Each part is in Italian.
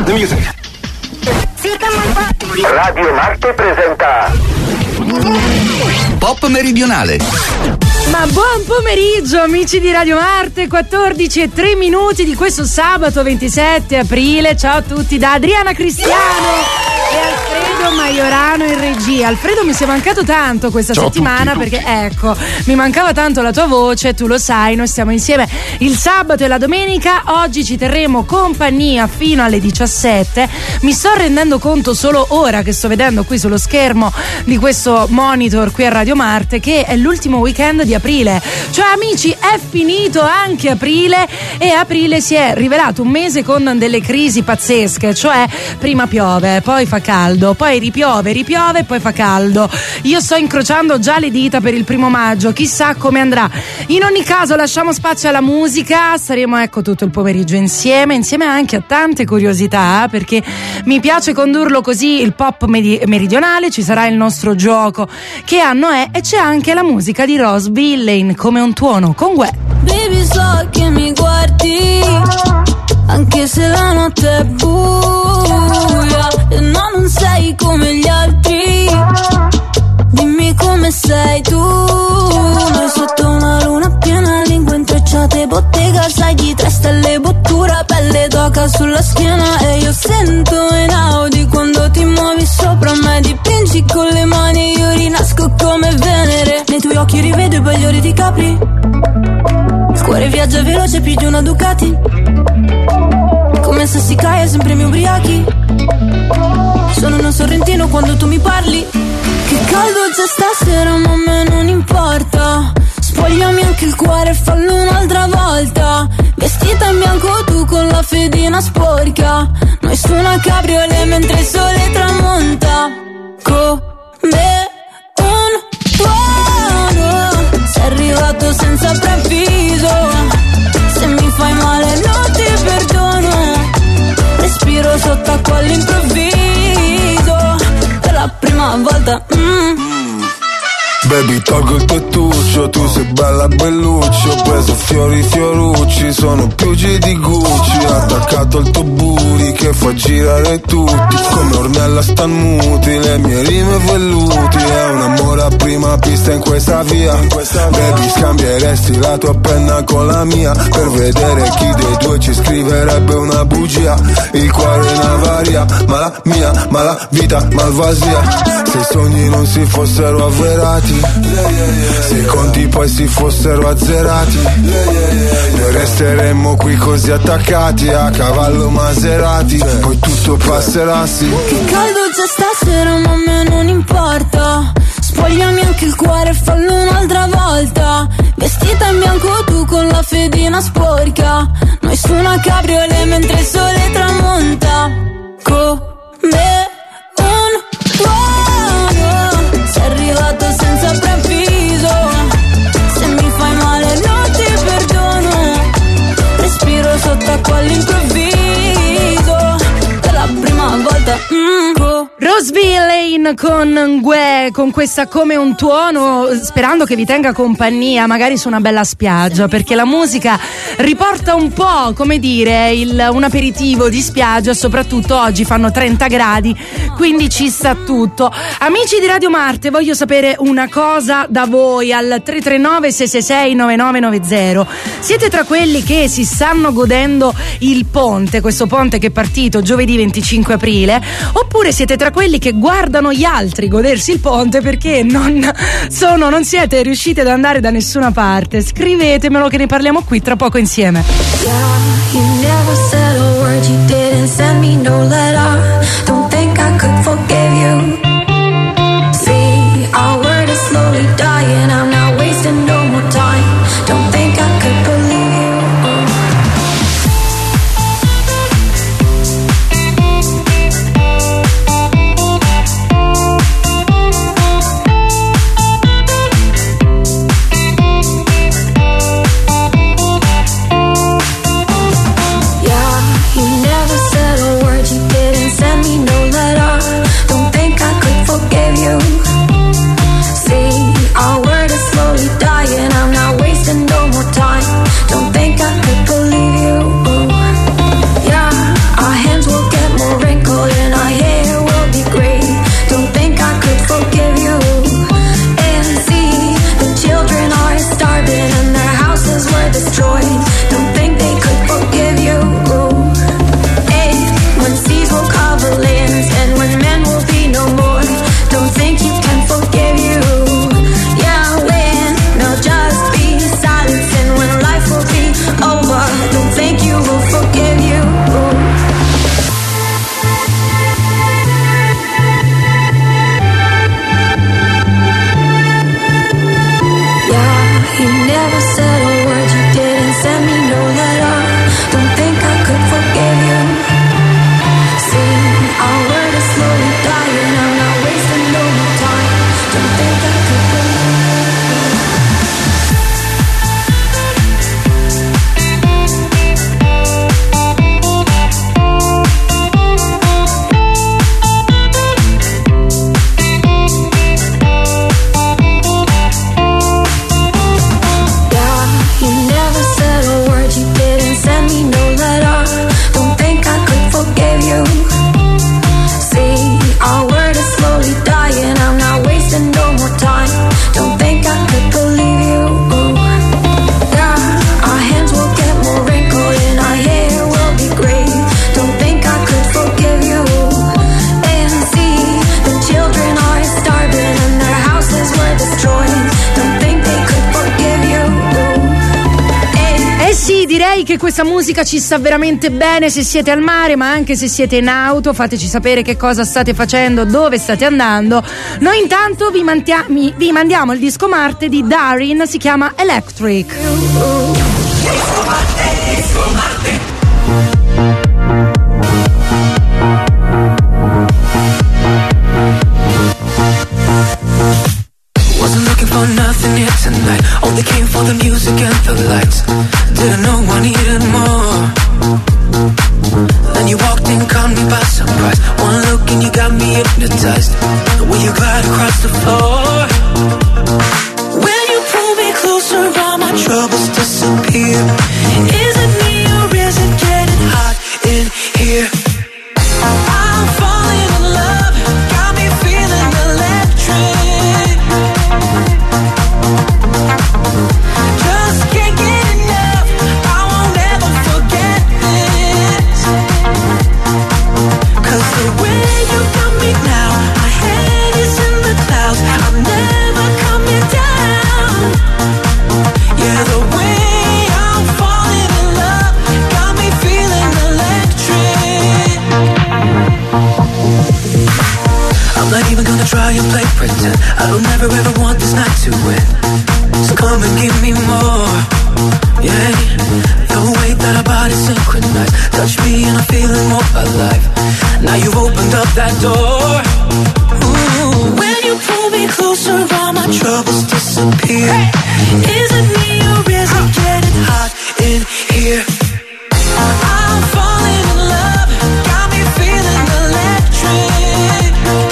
the music. Radio Marte presenta Pop Meridionale. Ma buon pomeriggio amici di Radio Marte, 14:03 di questo sabato 27 aprile. Ciao a tutti da Adriana Cristiano e Alfredo Maiorano in regia. Alfredo, mi sei mancato tanto questa settimana perché ecco, mi mancava tanto la tua voce, tu lo sai, noi stiamo insieme il sabato e la domenica. Oggi ci terremo compagnia fino alle 17. Mi sto rendendo conto solo ora che sto vedendo qui sullo schermo di questo monitor qui a Radio Marte che è l'ultimo weekend di aprile. Cioè amici, è finito anche aprile e aprile si è rivelato un mese con delle crisi pazzesche. Cioè prima piove, poi fa caldo, poi ripiove, poi fa caldo. Io sto incrociando già le dita per il 1 maggio, chissà come andrà. In ogni caso lasciamo spazio alla musica, staremo ecco tutto il pomeriggio insieme anche a tante curiosità, perché mi piace condurlo così il pop meridionale. Ci sarà il nostro gioco che anno è e c'è anche la musica di Rose Villain, Come un tuono con Gue. Baby, so che mi guardi anche se la notte è buia e non sei come gli altri. Dimmi come sei tu. Noi sotto una luna piena, lingue intrecciate, bottega, sai di 3 stelle, bottura, pelle d'oca sulla schiena. E io sento in Audi quando ti muovi sopra me, dipingi con le mani, io rinasco come Venere. Nei tuoi occhi rivedo i bagliori di Capri, il cuore viaggia veloce più di una Ducati, come se si cae sempre mi ubriachi. Sono uno sorrentino quando tu mi parli. Che caldo c'è stasera ma a me non importa. Spogliami anche il cuore e fallo un'altra volta. Vestita in bianco tu con la fedina sporca, noi su una cabriolet mentre il sole tramonta. Come un tuono sei arrivato senza preavviso. Se mi fai male non ti perdono. Respiro sott'acqua all'improvviso per la prima volta. Baby, tolgo il tettuccio, tu sei bella belluccio. Ho preso fiori fiorucci, sono piugi di Gucci. Attaccato al tuo booty che fa girare tutti, come Ornella Stanmuti, le mie rime velluti. È un amore a prima pista in questa via. Baby, scambieresti la tua penna con la mia per vedere chi dei due ci scriverebbe una bugia. Il cuore in avaria, ma la mia, ma la vita malvasia. Se i sogni non si fossero avverati, se i conti poi si fossero azzerati, noi resteremmo qui così attaccati a cavallo Maserati. Poi tutto passerà, sì. Che caldo c'è stasera ma a me non importa. Spogliami anche il cuore e fallo un'altra volta. Vestita in bianco tu con la fedina sporca, noi su una cabriolet mentre il sole tramonta. Come un tuono sei arrivato senza preavviso. Se mi fai male non ti perdono. Respiro sott'acqua all'improvviso per la prima volta. Rose Villain con Gue, con questa Come un tuono, sperando che vi tenga compagnia magari su una bella spiaggia, perché la musica riporta un po', come dire, un aperitivo di spiaggia. Soprattutto oggi fanno 30 gradi, quindi ci sta tutto. Amici di Radio Marte, voglio sapere una cosa da voi al 339 666 9990. Siete tra quelli che si stanno godendo il ponte, questo ponte che è partito giovedì 25 aprile, oppure siete tra quelli che guardano gli altri godersi il ponte perché non siete riusciti ad andare da nessuna parte? Scrivetemelo che ne parliamo qui tra poco insieme. You never said a word, you didn't send me no letter. Don't think I could forgive you. See, our word is slowly dying, I'm not wasting no more time. Don't think I could believe you. Yeah, you never said direi che questa musica ci sta veramente bene se siete al mare, ma anche se siete in auto. Fateci sapere che cosa state facendo, dove state andando. Noi intanto vi mandiamo il disco Marte di Darin, si chiama Electric. Disco Marte. Wasn't looking for nothing here tonight. Only came for the music and the lights. Didn't know I needed more. Then you walked in, caught me by surprise. One look and you got me hypnotized. The way you glide across the floor. When you pull me closer, all my troubles disappear. Is it me or is it getting hot in here? I'm falling in love, got me feeling electric. Just can't get enough, I won't ever forget this. 'Cause the way you got me now, my head is in the clouds, I'm never coming down. Yeah, the way I'm falling in love, got me feeling electric. I'm not even gonna try and play pretend, I don't ever ever want this night to end. So come and give me more, yeah. The way that our bodies synchronize, touch me and I'm feeling more alive. Now you've opened up that door. Ooh. When you pull me closer, all my troubles disappear. Hey. Is it me or is it getting hot in here? I'm falling in love, got me feeling electric.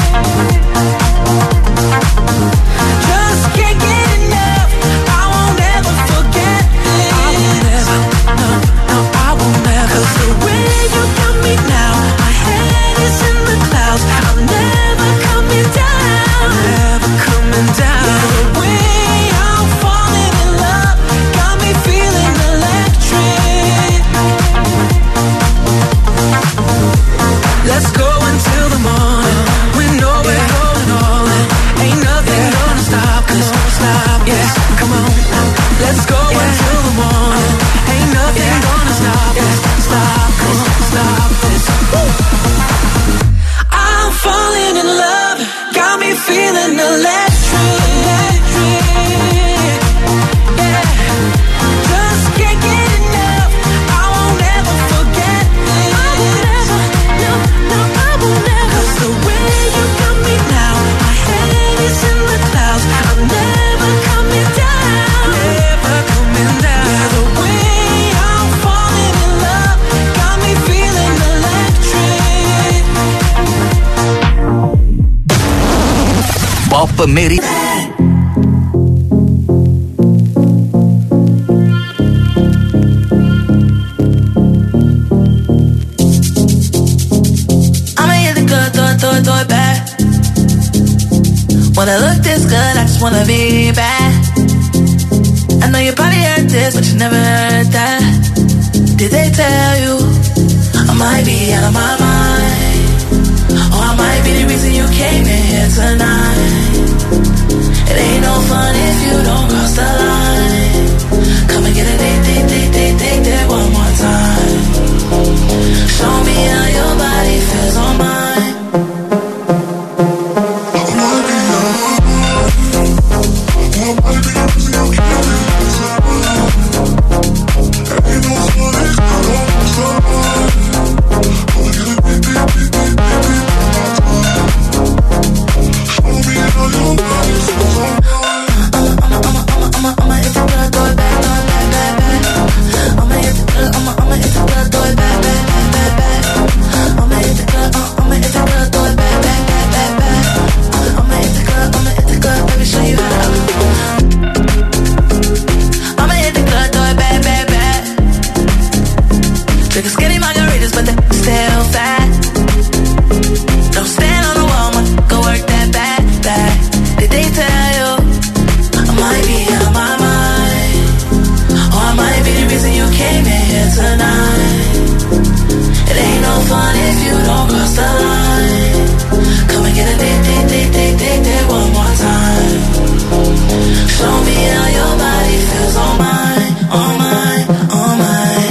Just can't get enough, I won't ever forget this. I won't ever, no, I won't ever. 'Cause the way you got me now, my head is in the clouds, I'm never coming down. Never coming down. Yeah, the way I'm falling in love, got me feeling electric. Let's go until the morning, we know we're going all in. Ain't nothing gonna stop us, yeah, come on. Let's go until the morning, ain't nothing gonna stop us, stop this. I'm falling in love, got me feeling electric. Yeah, just can't get enough, I won't ever forget this. I won't ever, no, I won't ever. 'Cause the way you got me now, my head is in the clouds, I'm never coming down. Never coming down. Yeah, the way I'm falling in love, got me feeling electric. Pop Meri. I'ma hit the club, throw it back. When I look this good, I just wanna be bad. I know you probably heard this, but you never heard that. Did they tell you I might be out of my mind? Or I might be the reason you came in here tonight. It ain't no fun if you don't cross the line. Come and get a date one more time. Show me how your body feels on mine. Show me how your body feels on mine, on mine, on mine.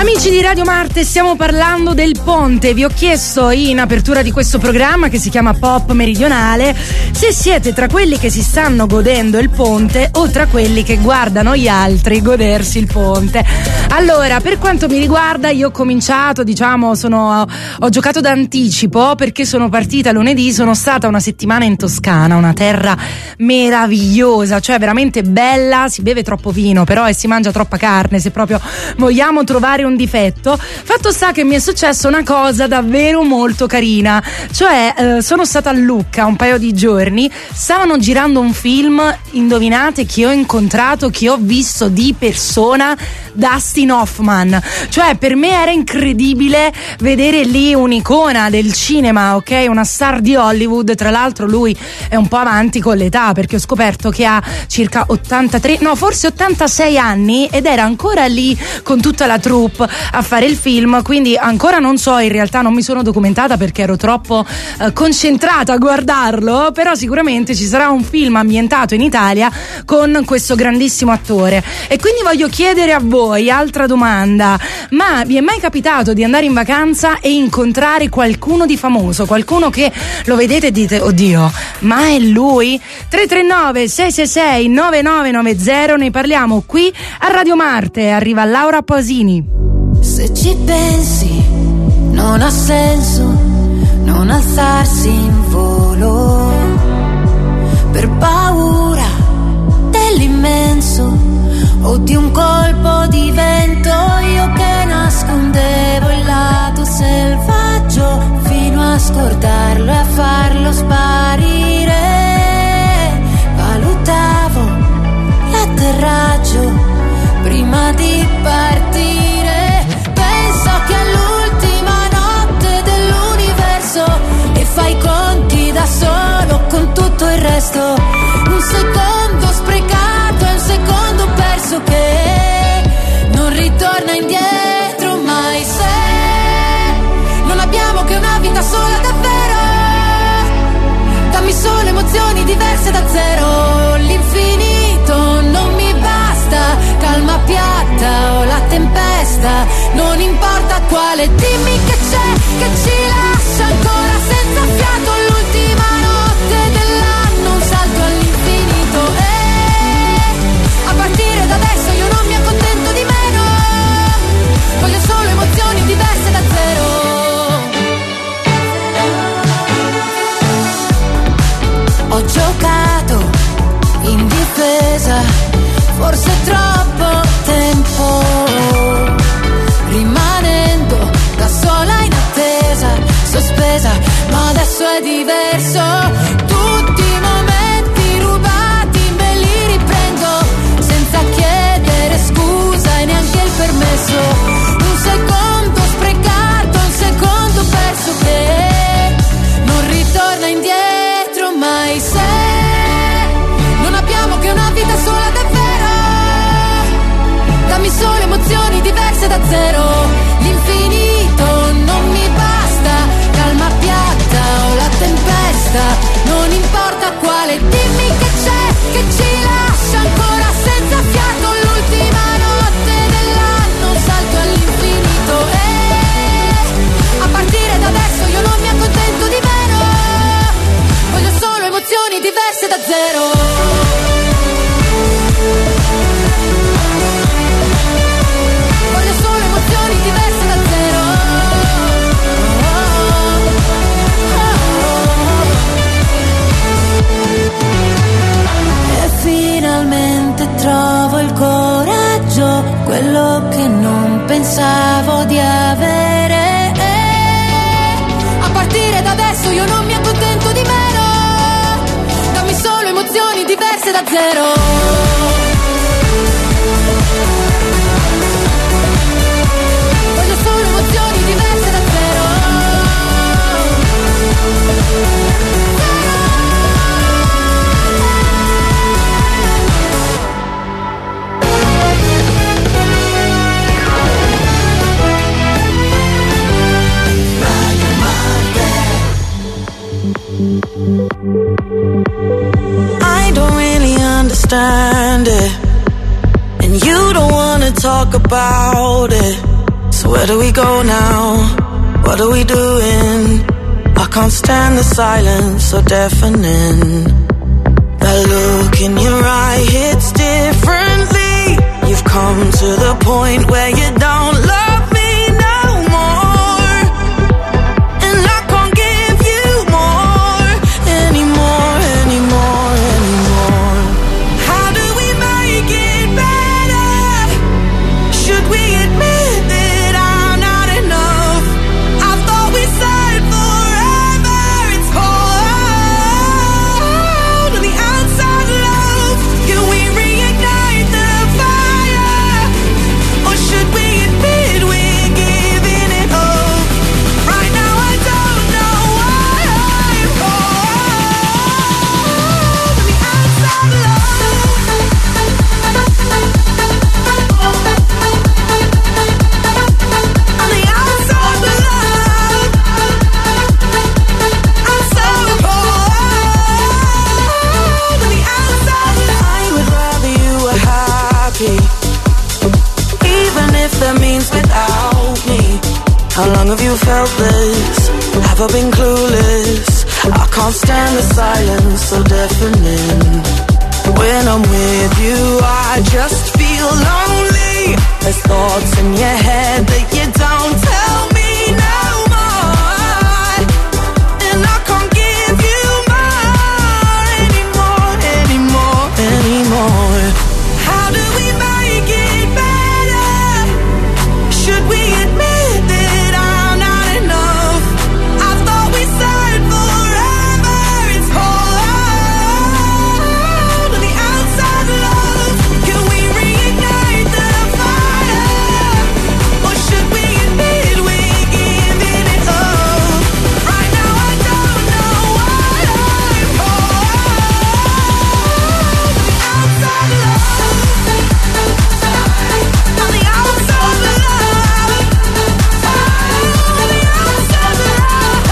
Amici di Radio Marte, stiamo parlando del ponte. Vi ho chiesto in apertura di questo programma, che si chiama Pop Meridionale, se siete tra quelli che si stanno godendo il ponte o tra quelli che guardano gli altri godersi il ponte. Allora, per quanto mi riguarda, io ho cominciato, ho giocato d'anticipo perché sono partita lunedì, sono stata una settimana in Toscana, una terra meravigliosa, cioè veramente bella. Si beve troppo vino però e si mangia troppa carne, se proprio vogliamo trovare un difetto. Fatto sta che mi è successa una cosa davvero molto carina, cioè sono stata a Lucca un paio di giorni, stavano girando un film, indovinate chi ho incontrato, chi ho visto di persona? Dustin Hoffman. Cioè per me era incredibile vedere lì un'icona del cinema, ok, una star di Hollywood. Tra l'altro lui è un po' avanti con l'età, perché ho scoperto che ha circa 86 anni ed era ancora lì con tutta la troupe a fare il film, quindi ancora non so, in realtà non mi sono documentata perché ero troppo concentrata a guardarlo, però sicuramente ci sarà un film ambientato in Italia con questo grandissimo attore. E quindi voglio chiedere a voi, altra domanda, ma vi è mai capitato di andare in vacanza e incontrare qualcuno di famoso, qualcuno che lo vedete e dite oddio, ma è lui? 339 666 9990, ne parliamo qui a Radio Marte. Arriva Laura Pausini. Se ci pensi non ha senso non alzarsi in volo per paura dell'immenso o di un colpo di vento. Io che nascondevo il lato selvaggio fino a scordarlo e a farlo sparire. Valutavo l'atterraggio prima di partire. Penso che è l'ultima notte dell'universo e fai i conti da solo con tutto il resto. Un secondo sprecato è un secondo perso che non ritorna indietro mai. Se non abbiamo che una vita sola davvero, dammi solo emozioni diverse da zero. L'infinito non mi basta, calma piatta o la tempesta, non importa quale, dimmi che c'è, che ci lascia ancora senza fiato. L'ultima notte dell'anno, un salto all'infinito e a partire da adesso io non mi accontento di meno, voglio solo emozioni diverse da zero. Ho giocato in difesa, forse troppo tempo, rimanendo da sola in attesa, sospesa, ma adesso è diverso. Tutti i momenti rubati me li riprendo, senza chiedere scusa e neanche il permesso. Un secondo sprecato, un secondo perso che non ritorna indietro mai. Se non abbiamo che una vita sola davvero, dammi solo emozioni diverse da zero. L'infinito non mi basta, calma piatta o la tempesta, non importa quale, dimmi che c'è, che ci lascia ancora senza fiato. L'ultima notte dell'anno, un salto all'infinito e a partire da adesso io non mi accontento di meno, voglio solo emozioni diverse da zero. Finalmente trovo il coraggio, quello che non pensavo di avere. A partire da adesso io non mi accontento di meno, dammi solo emozioni diverse da zero. Voglio solo emozioni diverse da zero. I don't really understand So where do we go now? What are we doing? I can't stand the silence so deafening. That look in your eye hits differently. You've come to the point where you don't love me no more, and I can't give you more anymore, anymore, anymore. How do we make it better? Should we admit that I'm not enough? I thought we said forever. It's cold on the outside, love. Can we reignite the fire? Or should we admit we're giving it up? Right now I don't know why I'm cold on the outside, love. On the outside, love. I'm so cold on the outside, love. I would rather you were happy, even if that means without me. How long have you felt this? Have I been clueless? I can't stand the silence so deafening. When I'm with you, I just feel lonely. There's thoughts in your head that you don't tell me no more, and I can't give you more anymore, anymore, anymore. How do we make it better? Should we admit that I'm not enough? I thought we said forever. It's cold on the outside, love. Can we reignite the fire? Or should we admit we're giving it up? Right now I don't know why I'm cold on the outside, love. On the outside, love. On the outside, love.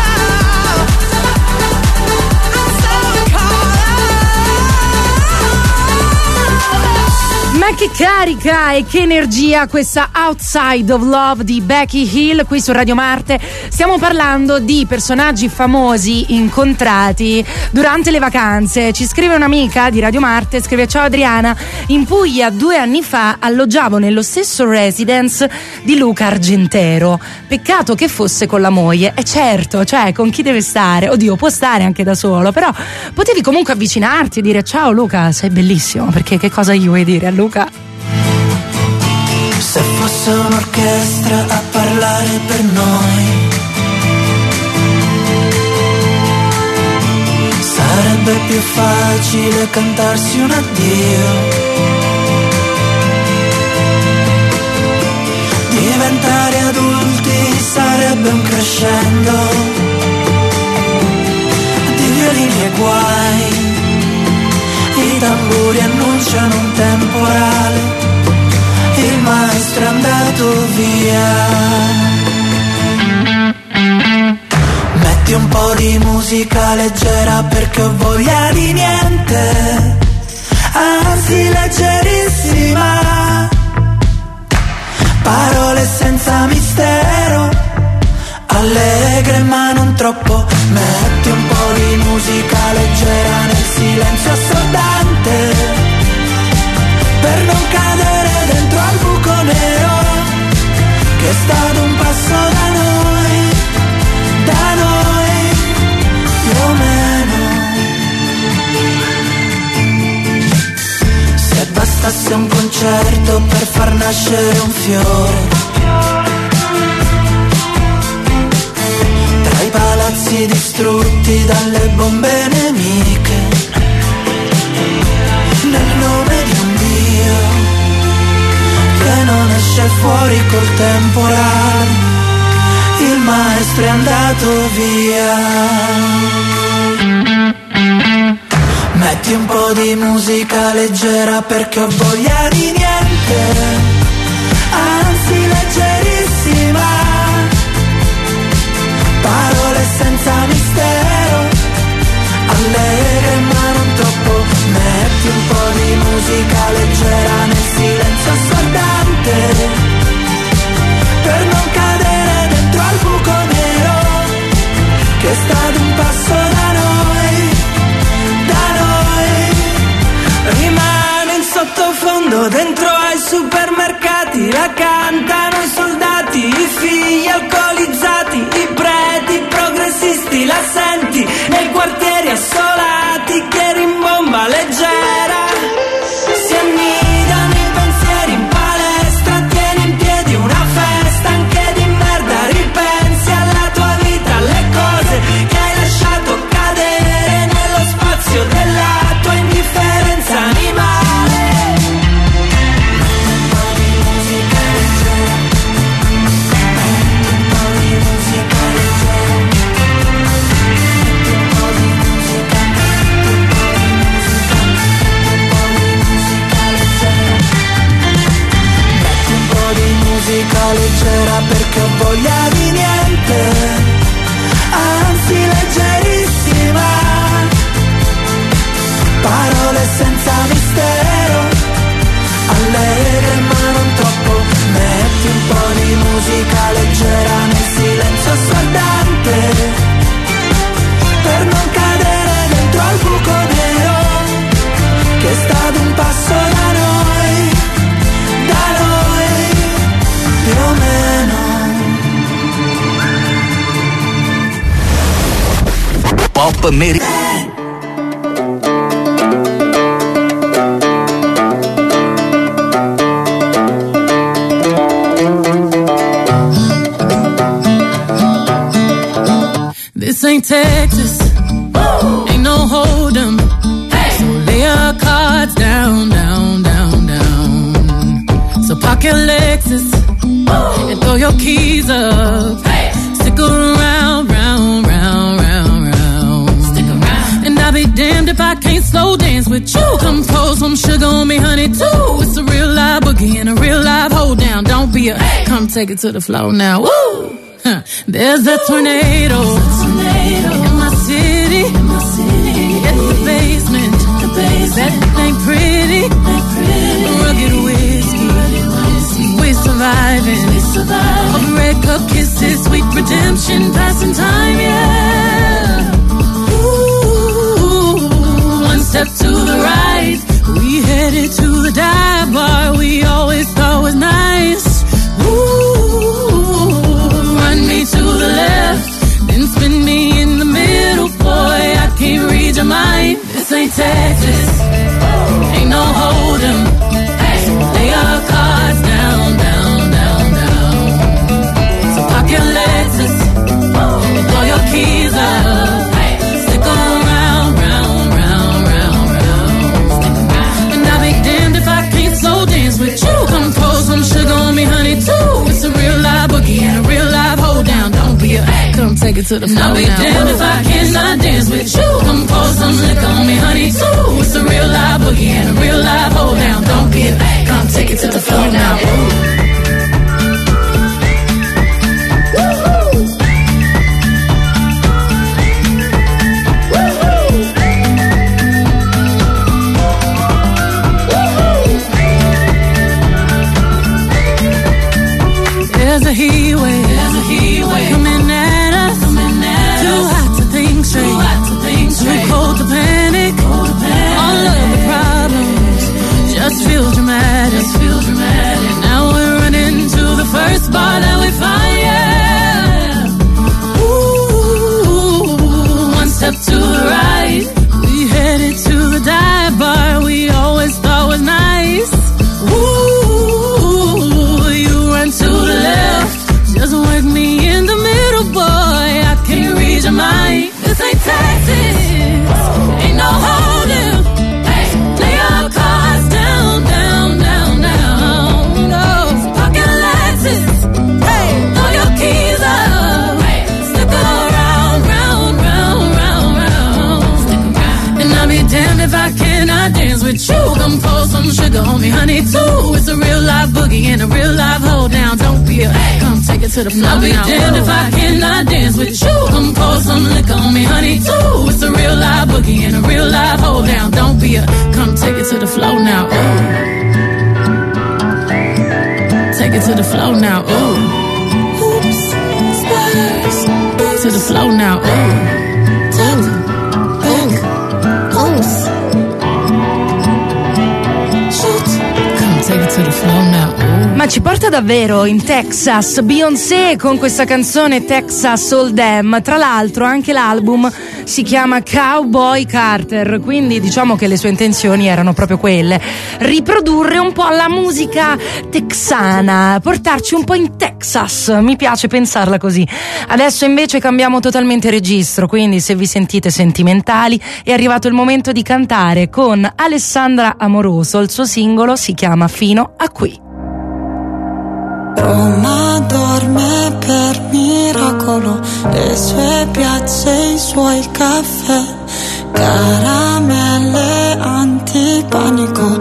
I'm so cold. Ma che carica e che energia questa Outside of Love di Becky Hill qui su Radio Marte. Stiamo parlando di personaggi famosi incontrati durante le vacanze. Ci scrive un'amica di Radio Marte, scrive: ciao Adriana, in Puglia 2 anni fa alloggiavo nello stesso residence di Luca Argentero. Peccato che fosse con la moglie. E certo, cioè con chi deve stare? Oddio, può stare anche da solo, però potevi comunque avvicinarti e dire: ciao Luca, sei bellissimo. Perché che cosa gli vuoi dire a Luca? Se fosse un'orchestra a parlare per noi, sarebbe più facile cantarsi un addio. Diventare adulti sarebbe un crescendo di violini e guai. I tamburi annunciano un temporale. Il maestro è andato via. Metti un po' di musica leggera perché ho voglia di niente, anzi leggerissima. Parole senza mistero, allegre ma non troppo. Metti un po' di musica leggera nel silenzio assordante, per non cadere dentro al buco nero che è stato un passo da noi più o meno. Se bastasse un concerto per far nascere un fiore, tra i palazzi distrutti dalle bombe nemiche, nel nome di un Dio che non esce fuori col temporale, il maestro è andato via. Metti un po' di musica leggera perché ho voglia di niente, anzi leggerissima. Parole senza mistero, allegre ma non troppo. Metti un po' di musica leggera nel silenzio assordante, per non voglia di niente, anzi leggerissima, parole senza mistero, allegre ma non troppo, metti un po' di musica leggera nel silenzio assordante, per non cadere dentro al buco nero, che sta ad un passo da noi, più o meno. Pop Meridiano. This ain't Texas, ain't no hold'em. So lay your cards down, down, down, down. So park your Lexus and throw your keys up. Stick around, round, round, round, round. Stick around. And I'll be damned if I can't slow dance with you. Come pour some sugar on me, honey, too. It's a real live boogie and a real live hold down. Don't be a come take it to the floor now. Woo! There's a tornado in my city. It's the basement. That ain't pretty. Rugged whiskey. We're surviving. A red cup kisses, sweet redemption, passing time, yeah. Ooh, one step to the right, we headed to the dive bar we always thought was nice. Run me to the left, then spin me in the middle, boy, I can't read your mind. This ain't Texas, ain't no hold'em. Lay your cards down, down, down, down. So park your Lexus, throw your keys up. Stick around, round, round, round, round. And I'll be damned if I can't slow dance with you. Come pour some sugar on me, honey, too. It's a real live boogie and a real live hold down. Don't be a come take it to the floor. I'll be damned if I cannot dance with you. Come pour some liquor on me, honey, too. It's a real live boogie and a real live hold down. Don't be a come take it to the floor now. There's a heat wave coming at us. Too hot to think straight, too cold to panic. All of the problems just feel dramatic. Now we're running to the first bar that we find, yeah. Ooh, one step to the right, we headed to the dive bar we always thought was nice. Ooh, you run to the left, just work me in the middle, boy, I can't read your mind. This ain't Texas, ain't no hold'em. Lay your cards down, down, down, down. No, park your Lexus, throw your keys up. Stick around, round, round, round, round. And I'll be damned if I cannot dance with you. Come pour some sugar on me, honey, too. It's a real live boogie and a real live hold down. Don't be a come take it to the floor. I'll be damned if I cannot dance with you. Come pour some liquor on me, honey, too. It's a real live boogie and a real live hold down. Don't be a come take it to the floor now. Ooh. Take it to the floor now. Ooh. Oops, spurs. To the floor now. Ooh. Take it to the floor now. Ma ci porta davvero in Texas Beyoncé con questa canzone Texas Hold'em. Tra l'altro anche l'album si chiama Cowboy Carter, quindi diciamo che le sue intenzioni erano proprio quelle: riprodurre un po' la musica texana, portarci un po' in Texas. Mi piace pensarla così. Adesso invece cambiamo totalmente registro, quindi se vi sentite sentimentali è arrivato il momento di cantare con Alessandra Amoroso. Il suo singolo si chiama Fino a qui. Roma dorme per miracolo, le sue piazze, i suoi caffè, caramelle antipanico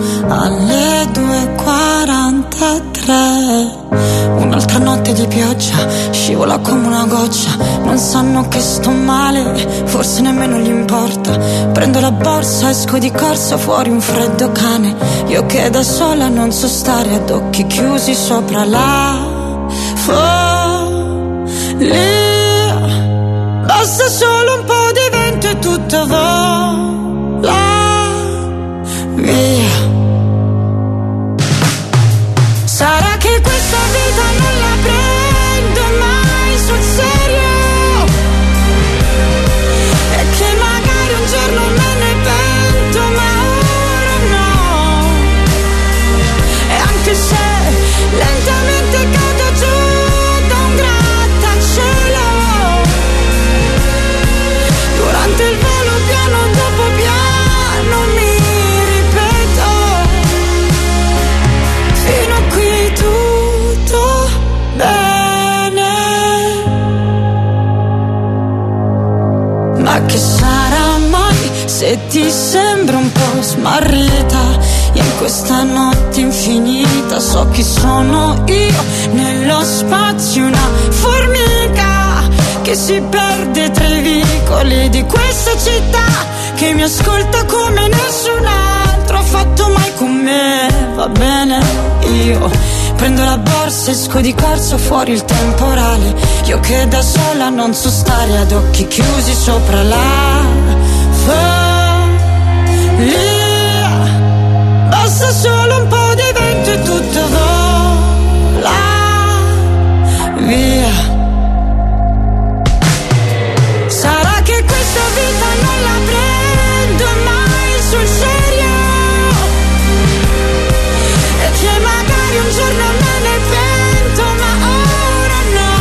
alle 2:43. Un'altra notte di pioggia scivola come una goccia. Non sanno che sto male, forse nemmeno gli importa. Prendo la borsa, esco di corsa, fuori un freddo cane. Io che da sola non so stare, ad occhi chiusi sopra la follia. Basta solo un po' di vento e tutto vola via. Sarà che questa vita non la prendo mai sul serio, e che magari un giorno me ne pento, ma ora no. E anche se lentamente cado giù da un grattacielo, durante il volo piano dopo piano mi ripeto, fino a qui tutto bene. Ma che sarà mai se ti sembra un po' smarrita in questa notte infinita? So chi sono io nello spazio, una formica che si perde tra i vicoli di questa città, che mi ascolta come nessun altro ha fatto mai con me. Va bene, io prendo la borsa, esco di corsa, fuori il temporale. Io che da sola non so stare, ad occhi chiusi sopra la follia. Basta solo un po' di vento e tutto vola via. Sarà che questa vita non la prendo mai sul serio, e che magari un giorno me ne pento, ma ora no.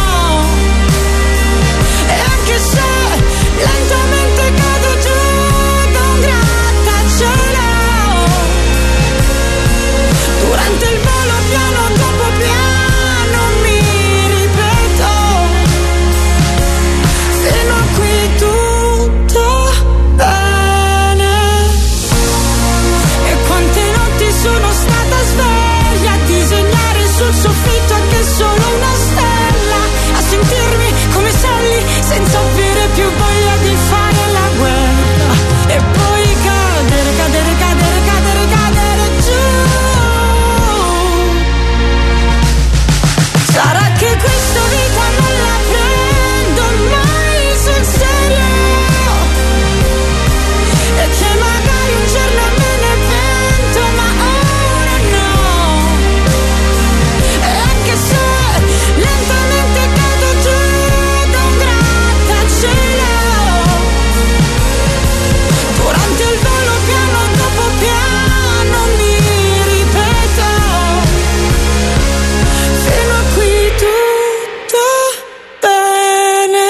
E anche se lentamente cado giù da un grattacielo, durante il volo piano dopo piano mi ripeto, fino a qui tutto bene. E quante notti sono stata sveglia a disegnare sul soffitto anche solo una stella, a sentirmi come Sally senza avere più voglia di fare la guerra, e poi cadere, cadere, cadere, cadere, cadere giù. Sarà che questa vita non la prendo mai sul serio, e che magari un giorno me ne pento, ma ora no. E anche se lentamente cado giù da un grattacielo, durante il volo piano dopo piano mi ripeto, fino a qui tutto bene.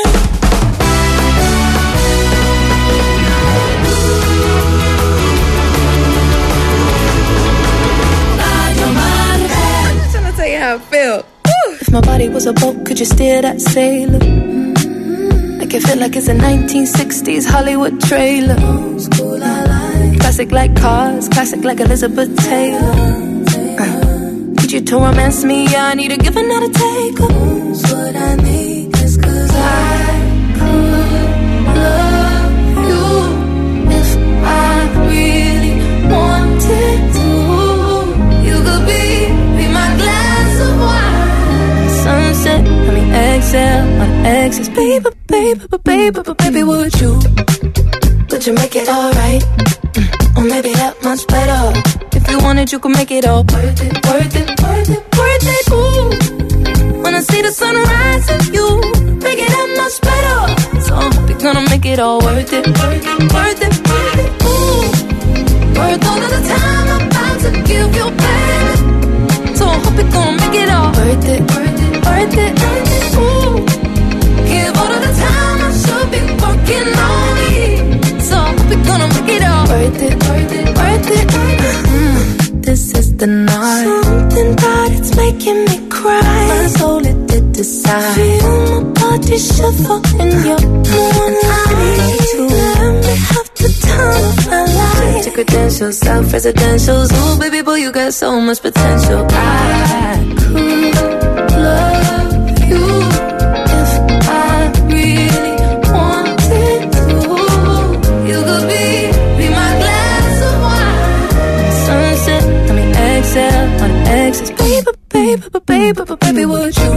I'll tell you how I feel. If my body was a boat, could you steer that sailor? Make it feel like it's a 1960s Hollywood trailer. Classic like cars, classic like Elizabeth Taylor. Need you to romance me, I need a give and not a take. What I need is 'cause I could love you if I really wanted to. You could be my glass of wine. Sunset, I mean exhale, my exes. Baby, baby, baby, baby, would you make it alright? Or maybe that much better. If you wanted, you could make it all worth it, worth it, worth it, worth it. Ooh, when I see the sunrise and you make it that much better. So I hope you're gonna make it all worth it, worth it, worth it, worth it. Ooh, worth all of the time I'm about to give you, baby. So I hope you're gonna make it all worth it, worth it, worth it, worth it. Ooh, give all of the time I should be working on me. So I hope you're gonna make it all worth it, worth it, worth it. This is the night. Something about it's making me cry. My soul it did decide. Feel my body shiver in your moonlight. To let me have the time of my life. Check your credentials, self-residentials. Ooh, baby boy, you got so much potential. I could love you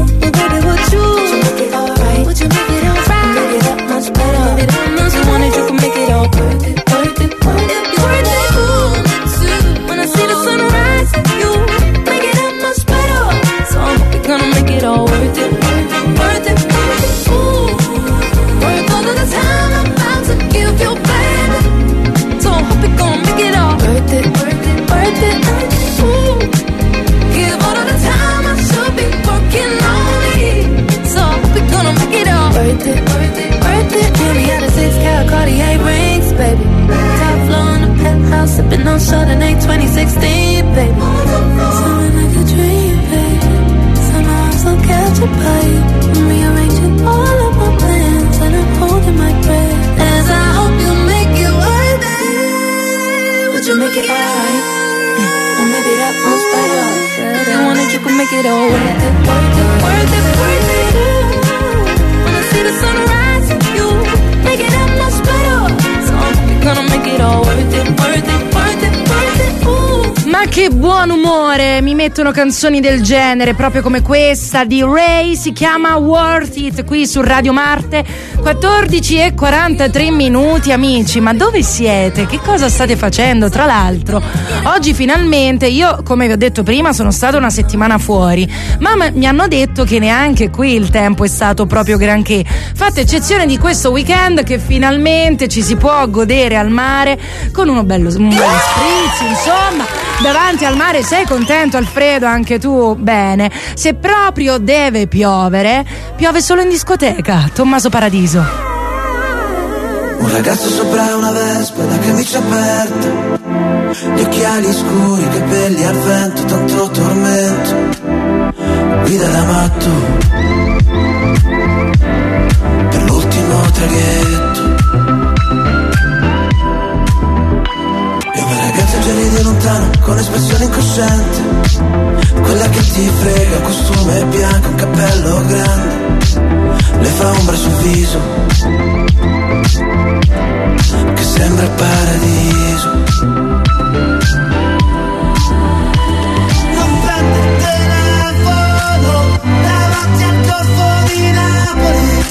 Well, baby, would you make it alright? Would you make it alright? Make it that much better. Make it that much better. Wanted you can make it all worth it, worth it, worth it, worth it. Ooh, when I see the sunrise, you make it that much better. So I hope you're gonna make it all worth it, worth it, worth it, worth it. Ooh, worth all of the time I'm about to give you, baby. So I hope you're gonna make it all worth it, worth it, worth it. Ooh, give all of the time I should be working lonely. So I hope you're gonna make it all worth it, worth it, worth it. Yeah, we had a 6-carat Cartier rings, baby. Top floor in the penthouse, sipping on Chardonnay 2016, baby. Something like a dream, baby. Somehow I'm so captured by you. I'm rearranging all of my plans and I'm holding my breath as I hope you make it worth it. Would you make it alright? Or maybe that much better. I wanted you could make it all worth it, worth it, worth it, worth it. Ooh, when I see the sunrise, you make it that much better. So I hope you're gonna make it all worth it, worth it, worth it, worth it. Ooh. Ma che buon umore mi mettono canzoni del genere, proprio come questa di Ray, si chiama Worth It, qui su Radio Marte. 14:43 minuti, amici, ma dove siete? Che cosa state facendo? Tra l'altro oggi finalmente, io come vi ho detto prima sono stata una settimana fuori, ma mi hanno detto che neanche qui il tempo è stato proprio granché, fatta eccezione di questo weekend che finalmente ci si può godere al mare con un bello spritz, insomma, davanti al mare. Sei contento, Alfredo? Anche tu? Bene. Se proprio deve piovere, piove solo in discoteca. Tommaso Paradiso. Un ragazzo sopra una Vespa, la camicia aperta, gli occhiali scuri, capelli al vento, tanto tormento, guida da matto per l'ultimo traghetto. E una ragazza già ride lontano, con espressione incosciente, quella che ti frega, un costume bianco, un cappello grande, le fa ombra sul viso, che sembra il paradiso. Non prende il telefono davanti al Golfo di Napoli,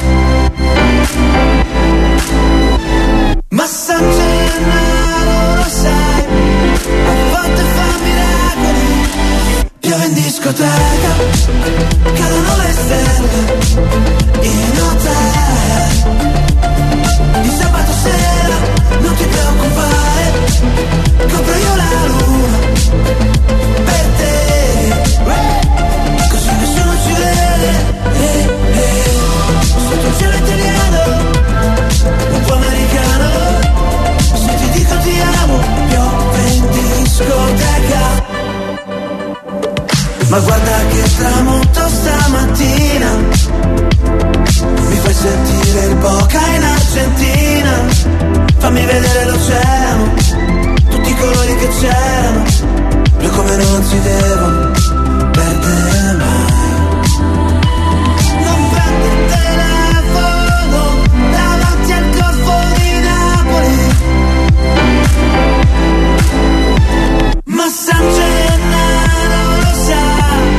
ma San Gennaro lo sai, a volte fa miracoli. Piove in discoteca, cadono le stelle in hotel. Di sabato sera non ti preoccupare, compro io la luna per te, così nessuno ci vede. Sotto il cielo italiano, un po' americano, se ti dico ti amo, piove in discoteca. Ma guarda che tramonto stamattina, mi fai sentire il Boca in Argentina, fammi vedere l'oceano, tutti i colori che c'erano, blu come non si devono perdere mai. Non prendo il telefono davanti al Golfo di Napoli, ma San Gennaro lo sa.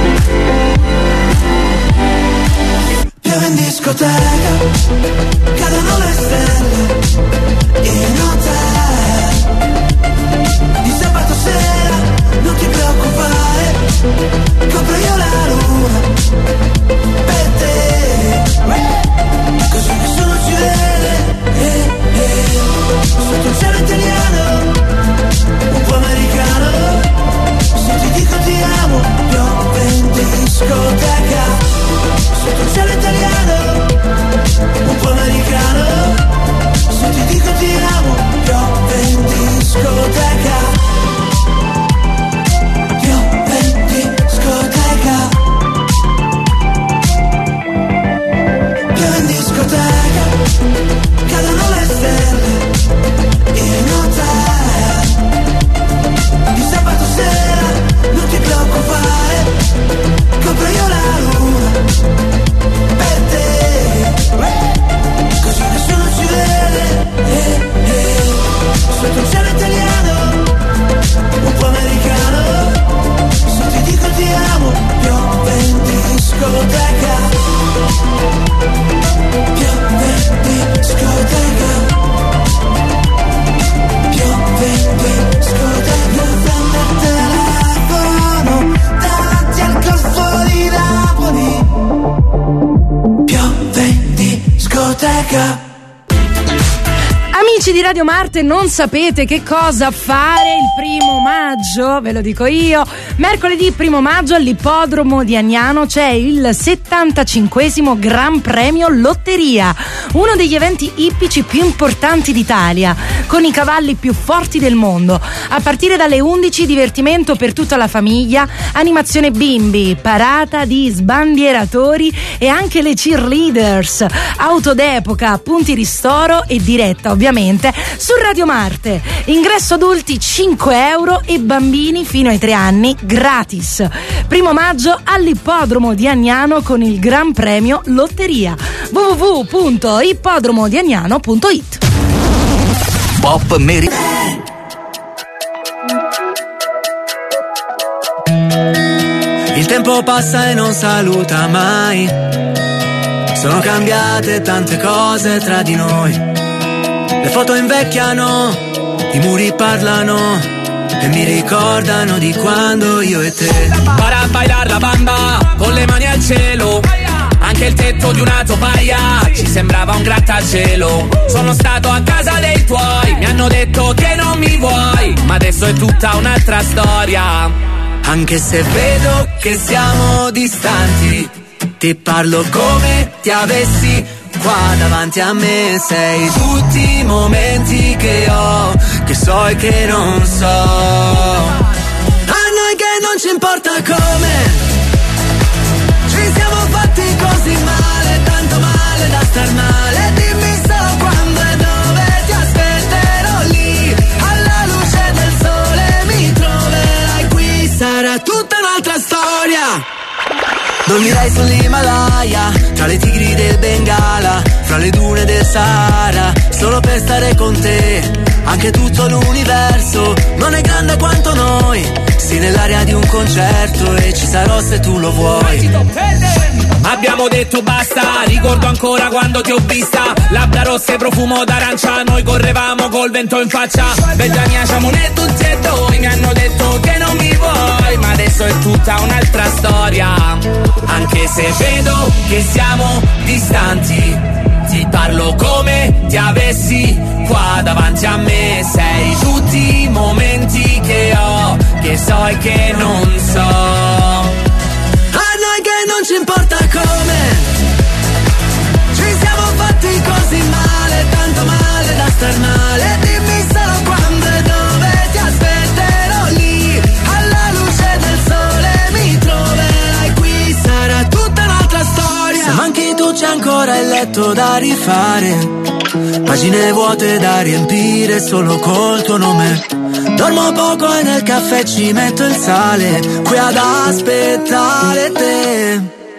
Piove in discoteca, cadono le stelle in hotel. Di sabato sera non ti preoccupare, compro io la luna per te, così nessuno ci vede. Sotto il cielo italiano, un po' americano, se ti dico ti amo, piove in discoteca. Sotto il cielo italiano, un po' americano, se ti dico ti amo, piove in discoteca. Piove in discoteca. Amici di Radio Marte, non sapete che cosa fare il 1° maggio? Ve lo dico io. Mercoledì 1° maggio all'Ippodromo di Agnano c'è il 75esimo Gran Premio Lotteria, uno degli eventi ippici più importanti d'Italia, con i cavalli più forti del mondo. A partire dalle 11 divertimento per tutta la famiglia, animazione bimbi, parata di sbandieratori e anche le cheerleaders, auto d'epoca, punti ristoro e diretta ovviamente su Radio Marte. Ingresso adulti 5 euro e bambini fino ai 3 anni gratis. 1° maggio all'Ippodromo di Agnano con il Gran Premio Lotteria. www.ippodromodiagnano.it. Pop Meri. Il tempo passa e non saluta mai. Sono cambiate tante cose tra di noi. Le foto invecchiano, i muri parlano e mi ricordano di quando io e te. Para bailar la bamba con le mani al cielo. Anche il tetto di una topaia ci sembrava un grattacielo. Sono stato a casa dei tuoi, mi hanno detto che non mi vuoi, ma adesso è tutta un'altra storia. Anche se vedo che siamo distanti, ti parlo come ti avessi qua davanti a me. Sei tutti i momenti che ho, che so e che non so. A noi che non ci importa come ci siamo fatti così male, tanto male da star male. Dimmi solo quando e dove ti aspetterò lì, alla luce del sole mi troverai qui. Sarà tutta un'altra storia. Dormirai sull'Himalaya, tra le tigri del Bengala, fra le dune del Sahara, solo per stare con te. Anche tutto l'universo non è grande quanto noi. Sì, nell'aria di un concerto e ci sarò se tu lo vuoi. Abbiamo detto basta, ricordo ancora quando ti ho vista. Labbra rosse, profumo d'arancia, noi correvamo col vento in faccia. Bella mia, siamone tutti e due, mi hanno detto che non mi vuoi, ma adesso è tutta un'altra storia. Anche se vedo che siamo distanti, ti parlo come ti avessi qua davanti a me. Sei tutti i momenti che ho, che so e che non so. A noi che non ci importa come ci siamo fatti così male, tanto male da star male. Dimmi solo quando e dove ti aspetterò lì, alla luce del sole mi troverai qui. Sarà tutta un'altra storia. Se manchi tu c'è ancora il letto da rifare, pagine vuote da riempire solo col tuo nome. Dormo poco e nel caffè ci metto il sale, qui ad aspettare te.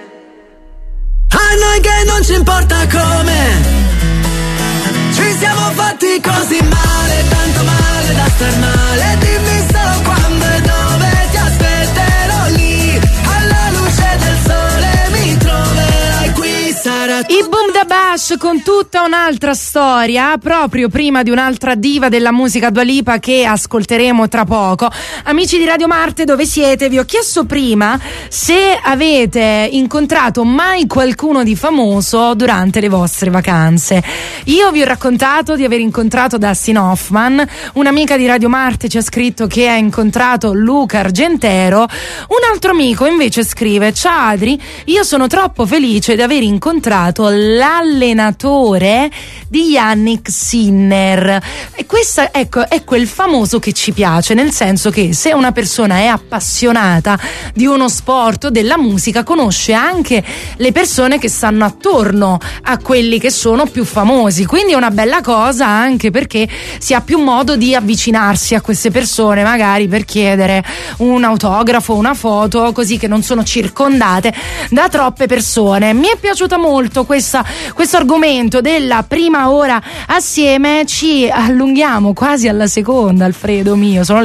A noi che non ci importa come ci siamo fatti così male, tanto male da star male. Dimmi solo quando e dove ti aspetterò lì, alla luce del sole mi troverai qui. Sarà I Boom da Bash con tutta un'altra storia, proprio prima di un'altra diva della musica, Dua Lipa, che ascolteremo tra poco. Amici di Radio Marte, dove siete? Vi ho chiesto prima se avete incontrato mai qualcuno di famoso durante le vostre vacanze. Io vi ho raccontato di aver incontrato Dustin Hoffman, un'amica di Radio Marte ci ha scritto che ha incontrato Luca Argentero, un altro amico invece scrive: ciao Adri, io sono troppo felice di aver incontrato l'allenatore di Yannick Sinner. E questa, ecco, è quel famoso che ci piace, nel senso che se una persona è appassionata di uno sport o della musica, conosce anche le persone che stanno attorno a quelli che sono più famosi, quindi è una bella cosa, anche perché si ha più modo di avvicinarsi a queste persone, magari per chiedere un autografo, una foto, così che non sono circondate da troppe persone. Mi è piaciuta molto questo argomento della prima ora assieme. Ci allunghiamo quasi alla seconda, Alfredo mio, sono le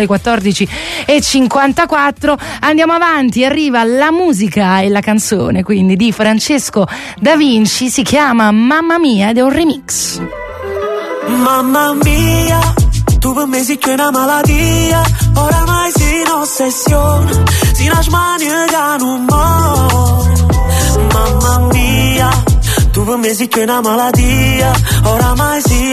14:54. Andiamo avanti, arriva la musica e la canzone quindi di Francesco Da Vinci, si chiama Mamma Mia ed è un remix. Mamma mia, tu per me sei che una malattia, oramai si in ossessione, si nasce maniaca non muore. Mamma mia, tu per me sei che una malattia, oramai si in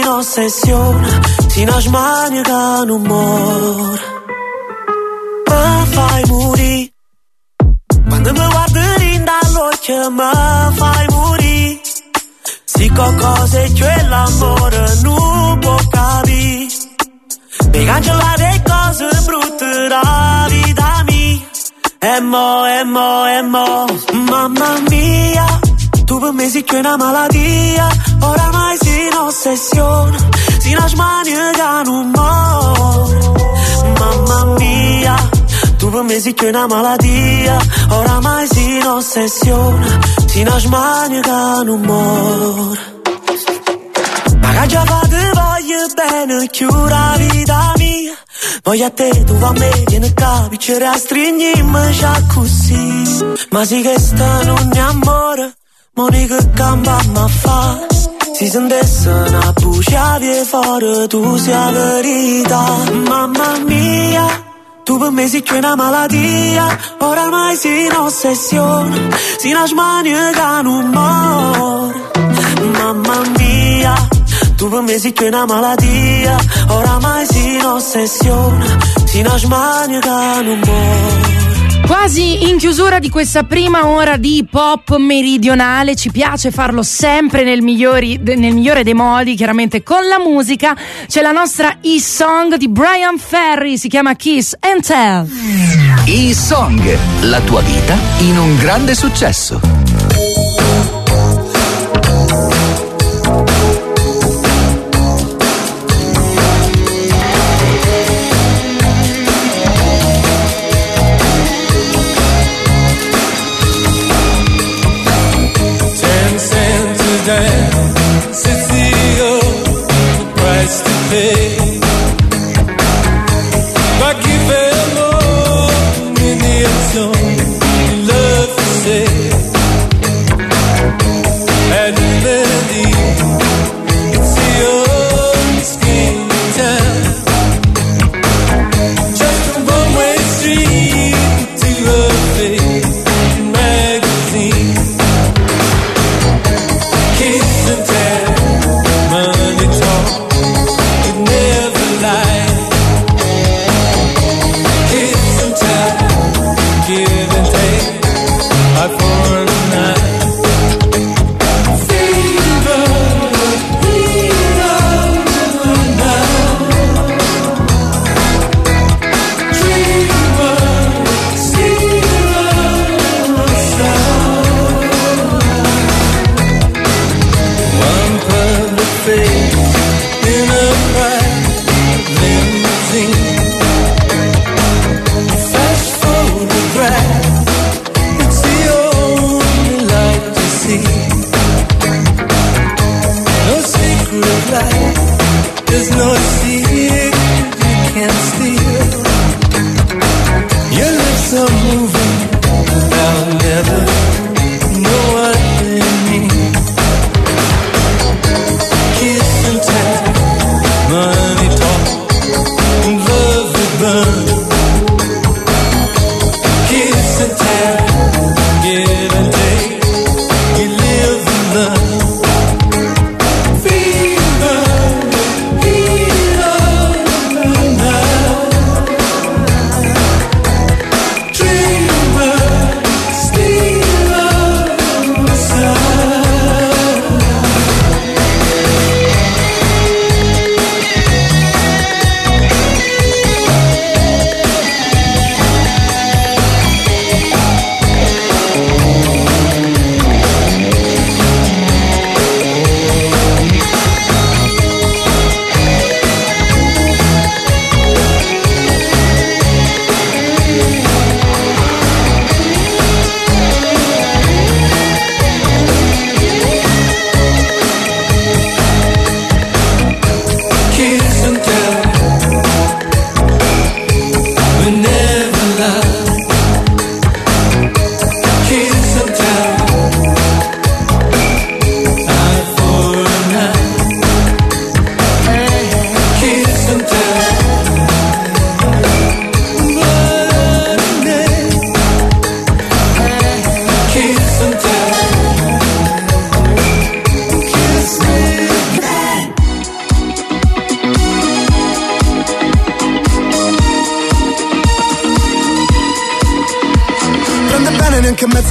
in ossessione, si nasmania che non muore. Mi fai morire, quando mi guardi dall'occhio mi fai morire. Se qualcosa è che l'amore non può capire, per cancellare le cose brutte da vita mia. E mo, mamma mia, tu per me sei che una malattia, oramai sei un'ossessione, sei una smania che non muore. Mamma mia, tu per me sei che una malattia, oramai sei un'ossessione, sei una smania che non muore. Ma già fate voglio bene, chiura vita mia. Voglio a te, tu a me, vieni qua, piccere a stringimmi già così. Ma sì che sta non è amore, Monica gamba ma fa. Si sentesse una buccia fuori, tu sei la verità. Mamma mia, tu per me sei che una malattia, oramai sei un'ossessione, sei una smania che non muore. Mamma mia, tu per me sei che una malattia, oramai sei un'ossessione, sei una smania che non muore. Quasi in chiusura di questa prima ora di pop meridionale, ci piace farlo sempre nel migliore dei modi, chiaramente con la musica. C'è la nostra E-Song di Brian Ferry, si chiama Kiss and Tell. E-Song, la tua vita in un grande successo.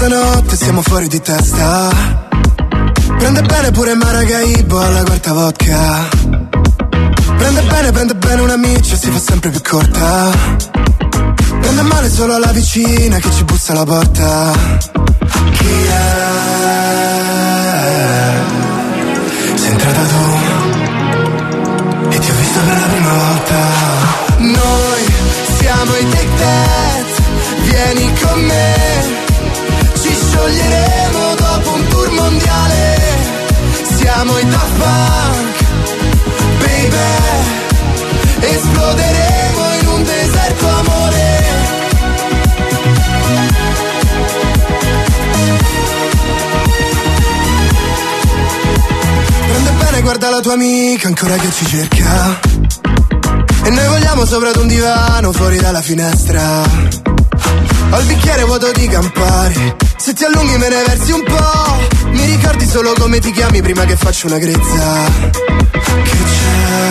stanotte siamo fuori di testa. Prende bene pure Maracaibo alla quarta vodka. Prende bene un'amica, si fa sempre più corta. Prende male solo la vicina che ci bussa alla porta. Chi è? Sei entrata tu e ti ho vista per la prima volta. Noi siamo i Take That, vieni con me. Ci scioglieremo dopo un tour mondiale. Siamo i Daft Punk, baby. Esploderemo in un deserto amore. Prende bene, guarda la tua amica ancora che ci cerca. E noi vogliamo sopra ad un divano fuori dalla finestra. Ho il bicchiere vuoto di Campari. Se ti allunghi me ne versi un po'. Mi ricordi solo come ti chiami prima che faccio una grezza. Che c'è?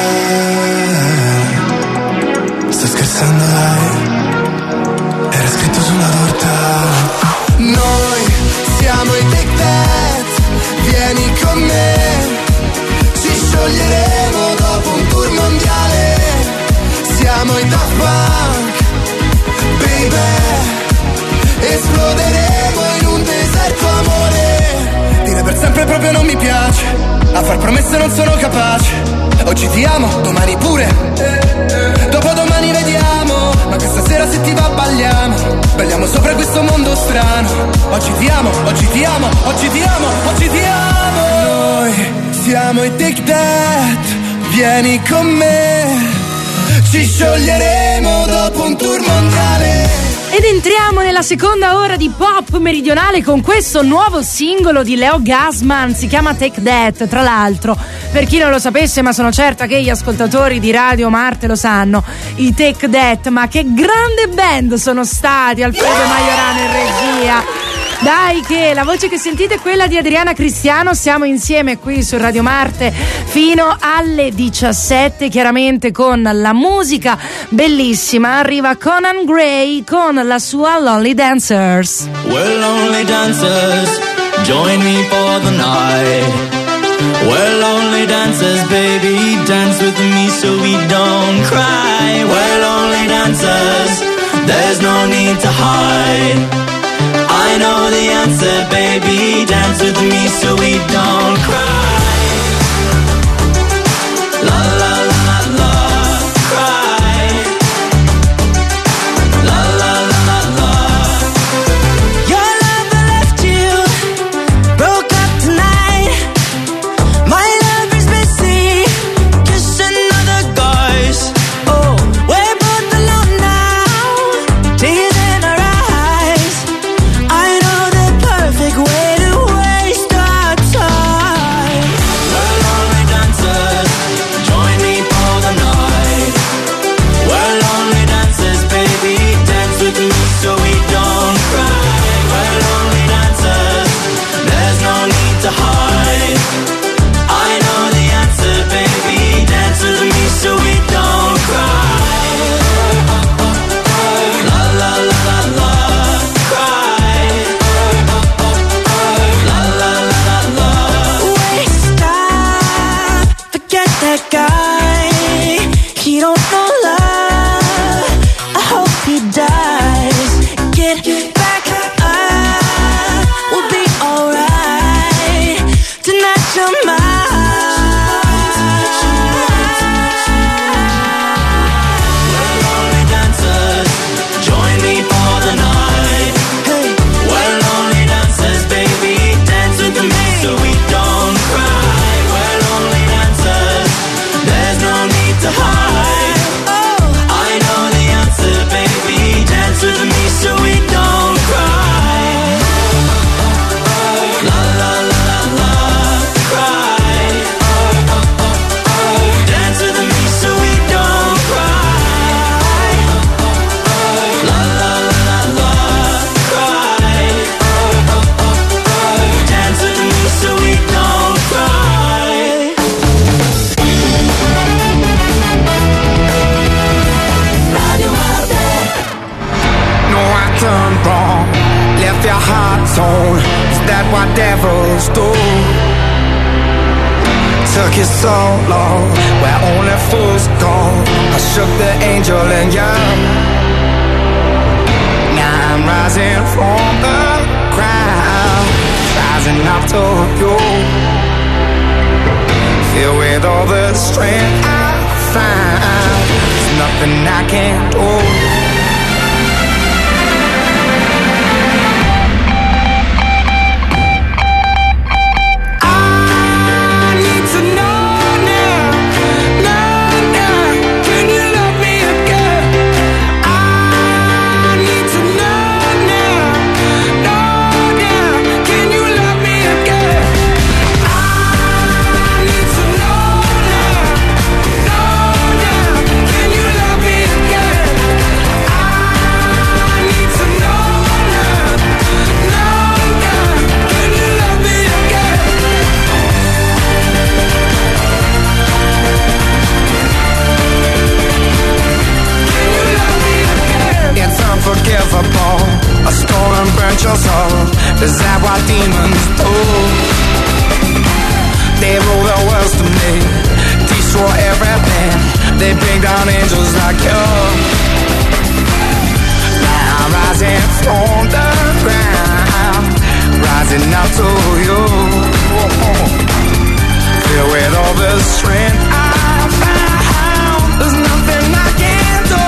Sto scherzando dai, era scritto sulla torta. Noi siamo i Take That, vieni con me. Ci scioglieremo dopo un tour mondiale. Siamo i Daft Punk, baby. Esploderemo in un deserto amore. Dire per sempre proprio non mi piace. A far promesse non sono capace. Oggi ti amo, domani pure. Dopodomani vediamo. Ma questa sera se ti va balliamo. Balliamo sopra questo mondo strano. Oggi ti amo, oggi ti amo, oggi ti amo, oggi ti amo. Noi siamo i Take That, vieni con me. Ci scioglieremo dopo un tour mondiale. Ed entriamo nella seconda ora di Pop Meridionale con questo nuovo singolo di Leo Gassman, si chiama Take That. Tra l'altro, per chi non lo sapesse, ma sono certa che gli ascoltatori di Radio Marte lo sanno, i Take That, ma che grande band sono stati, Alfredo Maiorano in regia. Dai, che la voce che sentite è quella di Adriana Cristiano. Siamo insieme qui su Radio Marte fino alle 17, chiaramente con la musica bellissima. Arriva Conan Gray con la sua Lonely Dancers. We're lonely dancers, join me for the night. We're lonely dancers, baby, dance with me so we don't cry. We're lonely dancers, there's no need to hide. I know the answer, baby, dance with me so we don't cry. La la la la, cry. La la la la. Your lover left you, broke up tonight. My lover's busy, kissing other guys. Oh, we're both alone now, tears in our eyes. I know the perfect way to waste our took it so long, where only fools go. I shook the angel and young. Now I'm rising from the ground, rising up to you. Filled with all the strength I find, there's nothing I can't do. I stole and burnt your soul. Is that what demons do? They rule the world to me, destroy everything. They bring down angels like you. Now I'm rising from the ground, rising up to you. Filled with all the strength I found, there's nothing I can't do.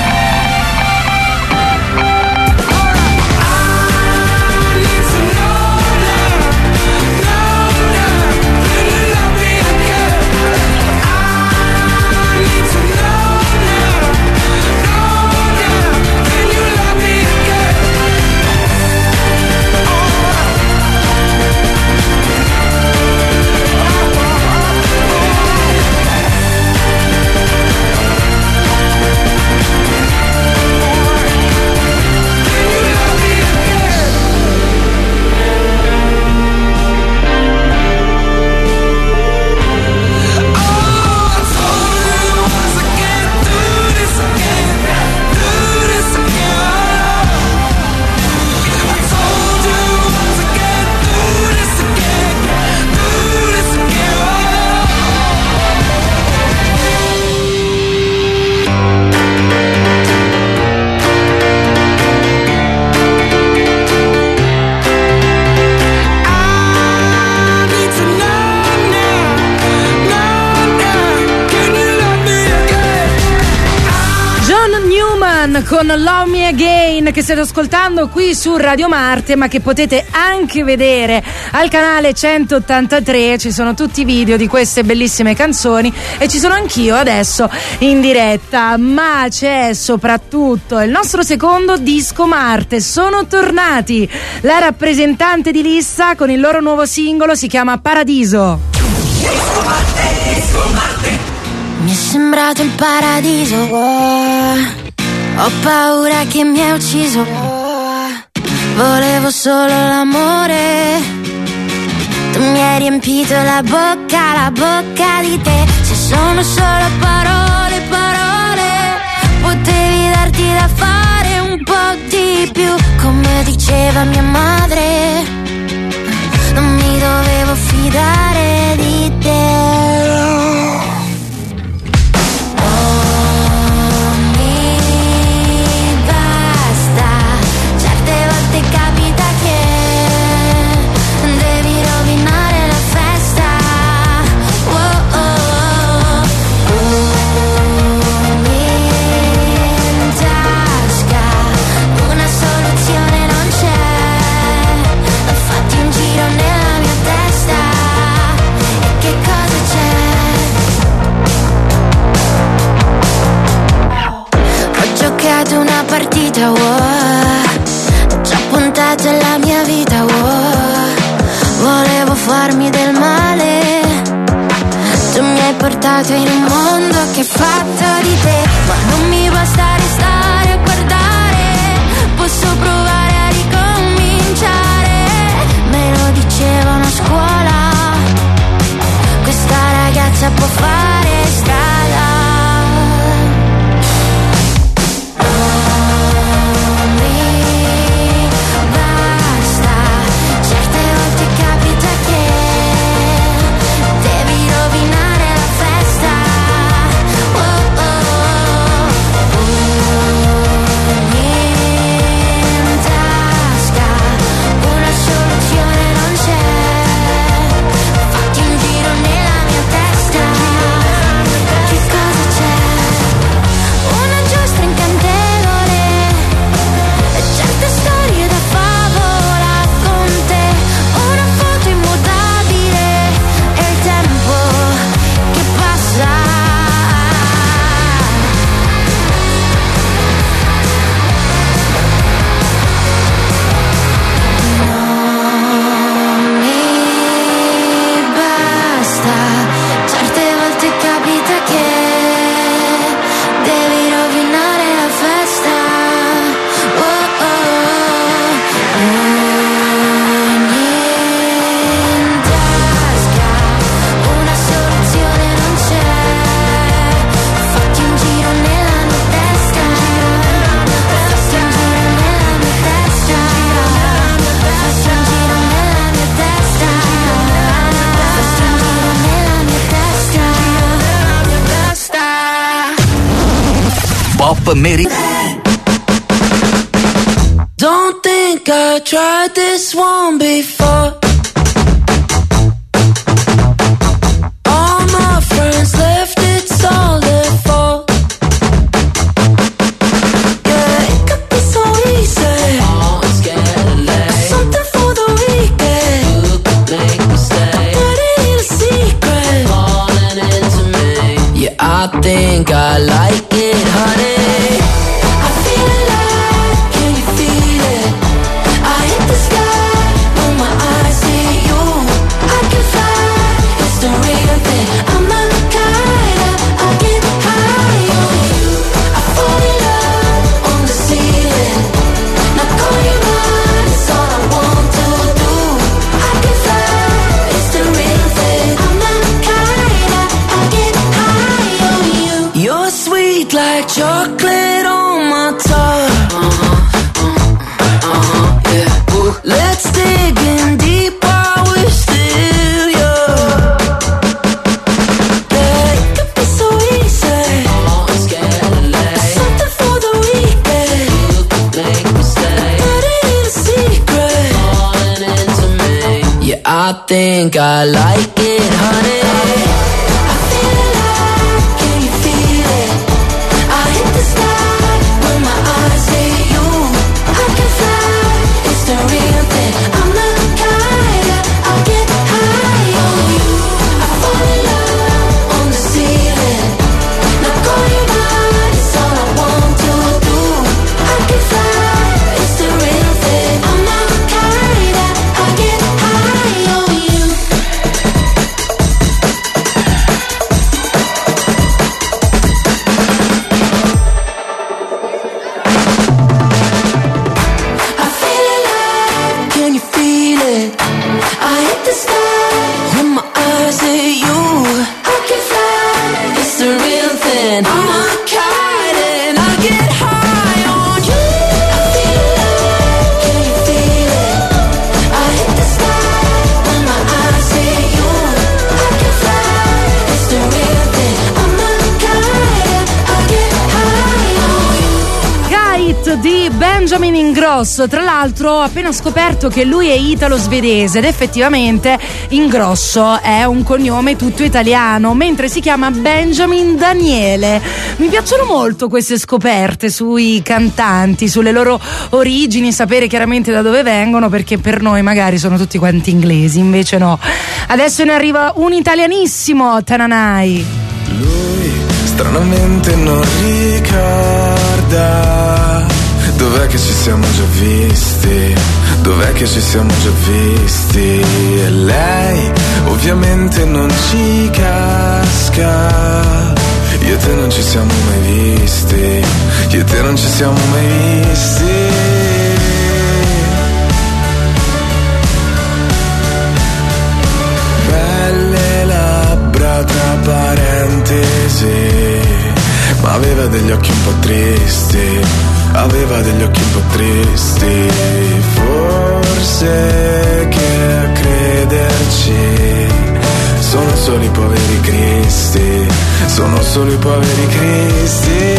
Con Love Me Again, che state ascoltando qui su Radio Marte, ma che potete anche vedere al canale 183. Ci sono tutti i video di queste bellissime canzoni e ci sono anch'io adesso in diretta, ma c'è soprattutto il nostro secondo disco Marte. Sono tornati la rappresentante di Lissa con il loro nuovo singolo, si chiama Paradiso. Disco Marte, Disco Marte. Mi è sembrato il paradiso, wow. Ho paura che mi hai ucciso, volevo solo l'amore. Tu mi hai riempito la bocca di te. Se sono solo parole, parole, potevi darti da fare un po' di più. Come diceva mia madre, non mi dovevo fidare di te. Una partita, wow. Ci ho puntato la mia vita, wow. Volevo farmi del male. Tu mi hai portato in un mondo che è fatto di te. Ma non mi basta restare a guardare, posso provare a ricominciare. Me lo dicevano a scuola, questa ragazza può fare strada. Certe volte capita che devi rovinare Meriggio. Don't think I tried this one before. All my friends left, it's all their fault. Yeah, it could be so easy. Always getting late. Something for the weekend. You could make me stay. But it ain't a secret. Falling into me. Yeah, I think I like it, honey. Like chocolate on my tongue. Yeah. Ooh. Let's dig in deep while we're still young. Yeah, it could be so easy. Always getting late. Something for the weekend. You could make me stay. But it ain't a secret. Falling into me. Yeah, I think I like it, honey. Di Benjamin Ingrosso. Tra l'altro ho appena scoperto che lui è italo-svedese ed effettivamente Ingrosso è un cognome tutto italiano, mentre si chiama Benjamin Daniele. Mi piacciono molto queste scoperte sui cantanti, sulle loro origini, sapere chiaramente da dove vengono, perché per noi magari sono tutti quanti inglesi, invece no. Adesso ne arriva un italianissimo, Tananai. Lui stranamente non ricorda dov'è che ci siamo già visti, dov'è che ci siamo già visti. E lei ovviamente non ci casca. Io e te non ci siamo mai visti, io e te non ci siamo mai visti. Belle labbra tra parentesi, ma aveva degli occhi un po' tristi, aveva degli occhi un po' tristi. Forse che a crederci sono solo i poveri cristi, sono solo i poveri cristi.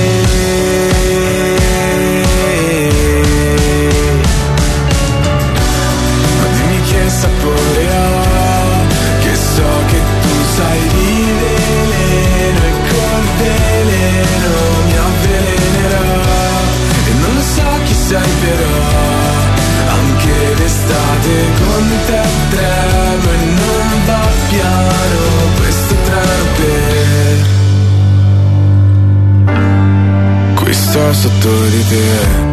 Ma dimmi che sapore ha, che so che tu sai di veleno e col veleno mi avvelenerà. Chi sai però, anche d'estate con te tremo e non va piano questo treno per qui sto sotto di te.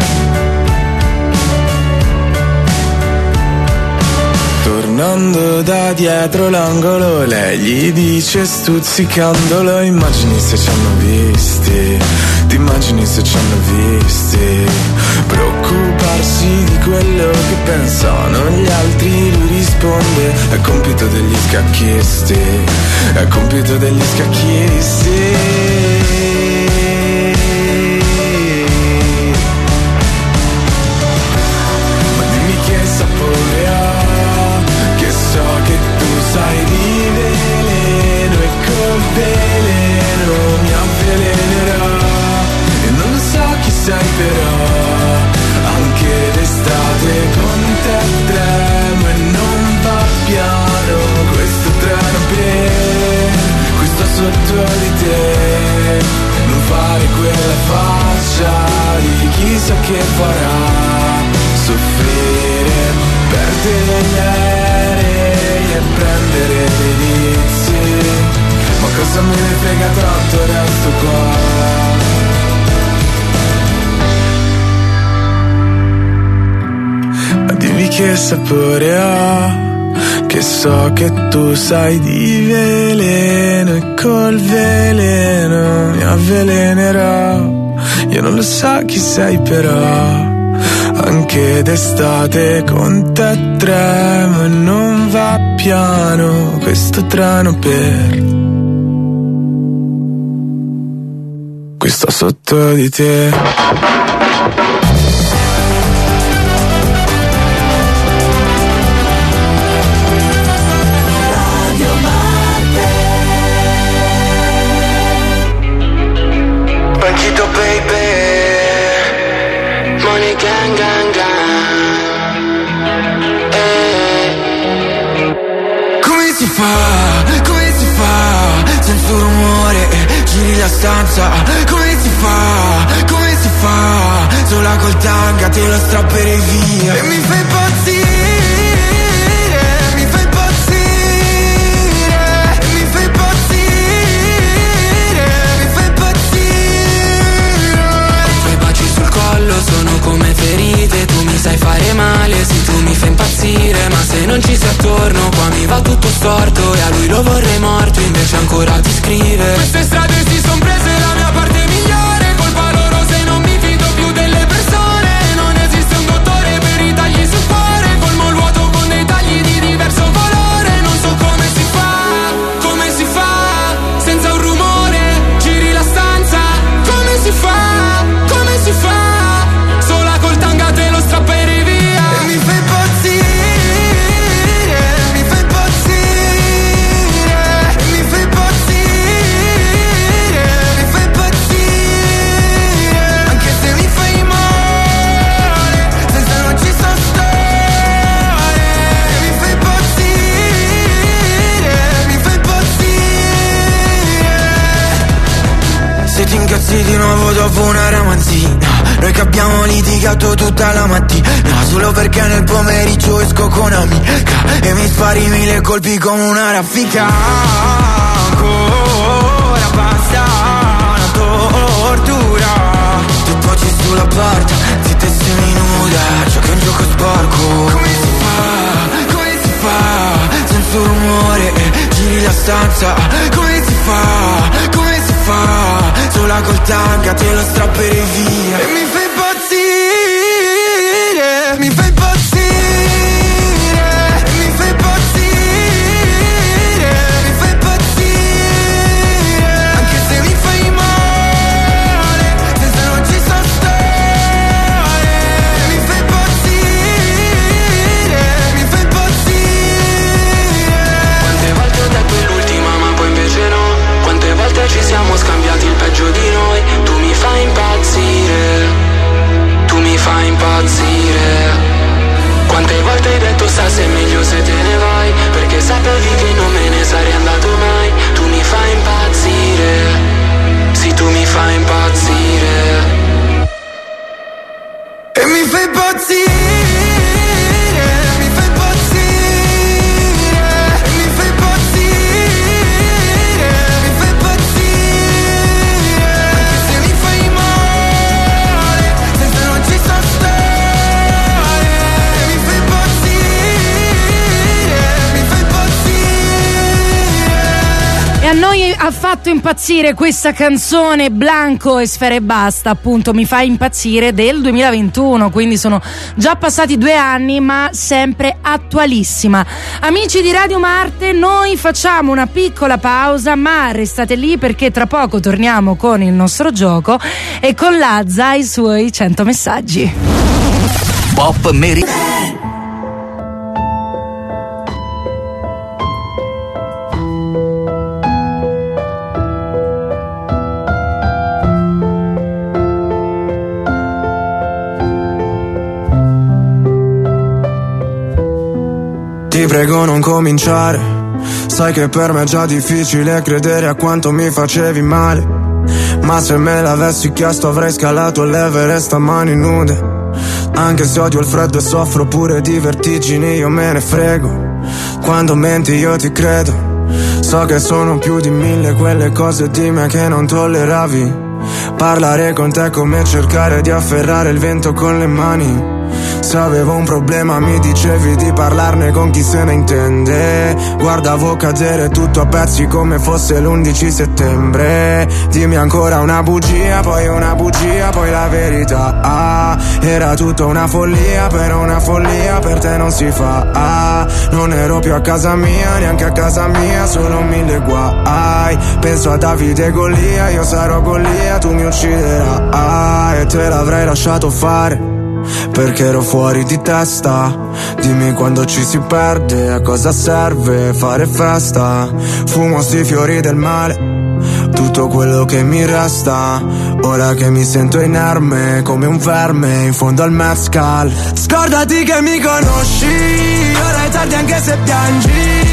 Tornando da dietro l'angolo, lei gli dice stuzzicandolo: immagini se ci hanno visti, ti immagini se ci hanno visti. Preoccuparsi di quello che pensano gli altri, lui risponde: è compito degli scacchisti, è compito degli scacchisti. Sai di veleno e col veleno mi avvelenerà. però anche d'estate con te tremo e non va piano questo treno per qui sto sotto di te. Non fare quella faccia di chissà che farà soffrire, perdere gli aerei e prendere delizie, ma cosa me ne frega tanto, resto qua. Ma dimmi che sapore ha, che so che tu sai di veleno e col veleno mi avvelenerò. Io non lo so chi sei però, anche d'estate con te tremo e non va piano questo treno per qui sto sotto di te. Come si fa, senza rumore, giri la stanza. Come si fa, sola col tanga te lo strapperei via. E mi fai impazzire, mi fai impazzire, mi fai impazzire, mi fai impazzire. I tuoi baci sul collo sono come ferite, tu mi sai fare male, sì tu mi fai impazzire, ma se non ci sei attorno qua mi va tutto storto e a lui lo vorrei morto, invece ancora ti scrive. Queste strade si son prese la mia parte migliore, colpa loro se non mi fido più delle persone. Non esiste un dottore per i tagli sul cuore, colmo il vuoto con dei tagli di diverso valore. Non so come si fa, senza un rumore, giri la stanza. Come si fa, sola col tanga te lo strapperei via. E mi fai impazzire, mi fai impazzire, mi fai impazzire, mi fai impazzire. Anche se mi fai male, senza non ci so stare. Mi fai impazzire, mi fai impazzire. Se ti incazzi di nuovo dopo una ramanzina, noi che abbiamo litigato tutta la mattina, solo perché nel pomeriggio esco con amica e mi spari 1000 colpi come una raffica. Ancora basta una tortura, tu poggi sulla porta, zitta e seminuda, giochi un gioco sporco. Come si fa, senza rumore, giri la stanza. Come si fa, sola col tanga te lo strapperei via. E mi fai impazzire, mi fai impazzire, mi fai impazzire, mi fai impazzire. Anche se mi fai male, senza non ci so stare. Mi fai impazzire, mi fai impazzire. Quante volte ho detto è l'ultima ma poi invece no. Quante volte ci siamo scambiati il peggio di noi. Tu mi fai impazzire, tu mi fai impazzire. Quante volte hai detto stasera è meglio se te ne vai, perché sapevi che non me ne sarei andato mai. Tu mi fai impazzire, sì tu mi fai impazzire. E mi fai impazzire, mi fai impazzire, mi fai impazzire, mi fai impazzire. Anche se mi fai male, senza non ci so stare. Mi fai impazzire, mi fai impazzire. E a noi ha fatto impazzire questa canzone Blanco e Sfera Ebbasta, appunto Mi fai impazzire, del 2021, quindi sono già passati 2 anni ma sempre attualissima. Amici di Radio Marte, noi facciamo una piccola pausa, ma restate lì perché tra poco torniamo con il nostro gioco e con Lazza i suoi 100 messaggi. Pop Meri. prego non cominciare, sai che per me è già difficile credere a quanto mi facevi male. Ma se me l'avessi chiesto avrei scalato l'Everest a mani nude. Anche se odio il freddo e soffro pure di vertigini, io me ne frego. Quando menti io ti credo. So che sono più di 1000 quelle cose di me che non tolleravi. Parlare con te è come cercare di afferrare il vento con le mani. Se avevo un problema mi dicevi di parlarne con chi se ne intende. Guardavo cadere tutto a pezzi come fosse l'11 settembre. Dimmi ancora una bugia, poi la verità. Era tutta una follia, però una follia per te non si fa. Non ero più a casa mia, neanche a casa mia, solo 1000 guai. Penso a Davide e Golia, io sarò Golia, tu mi ucciderai. E te l'avrei lasciato fare perché ero fuori di testa. Dimmi quando ci si perde, a cosa serve fare festa. Fumo sti fiori del male, tutto quello che mi resta. Ora che mi sento inerme come un verme in fondo al mezcal. Scordati che mi conosci, ora è tardi anche se piangi.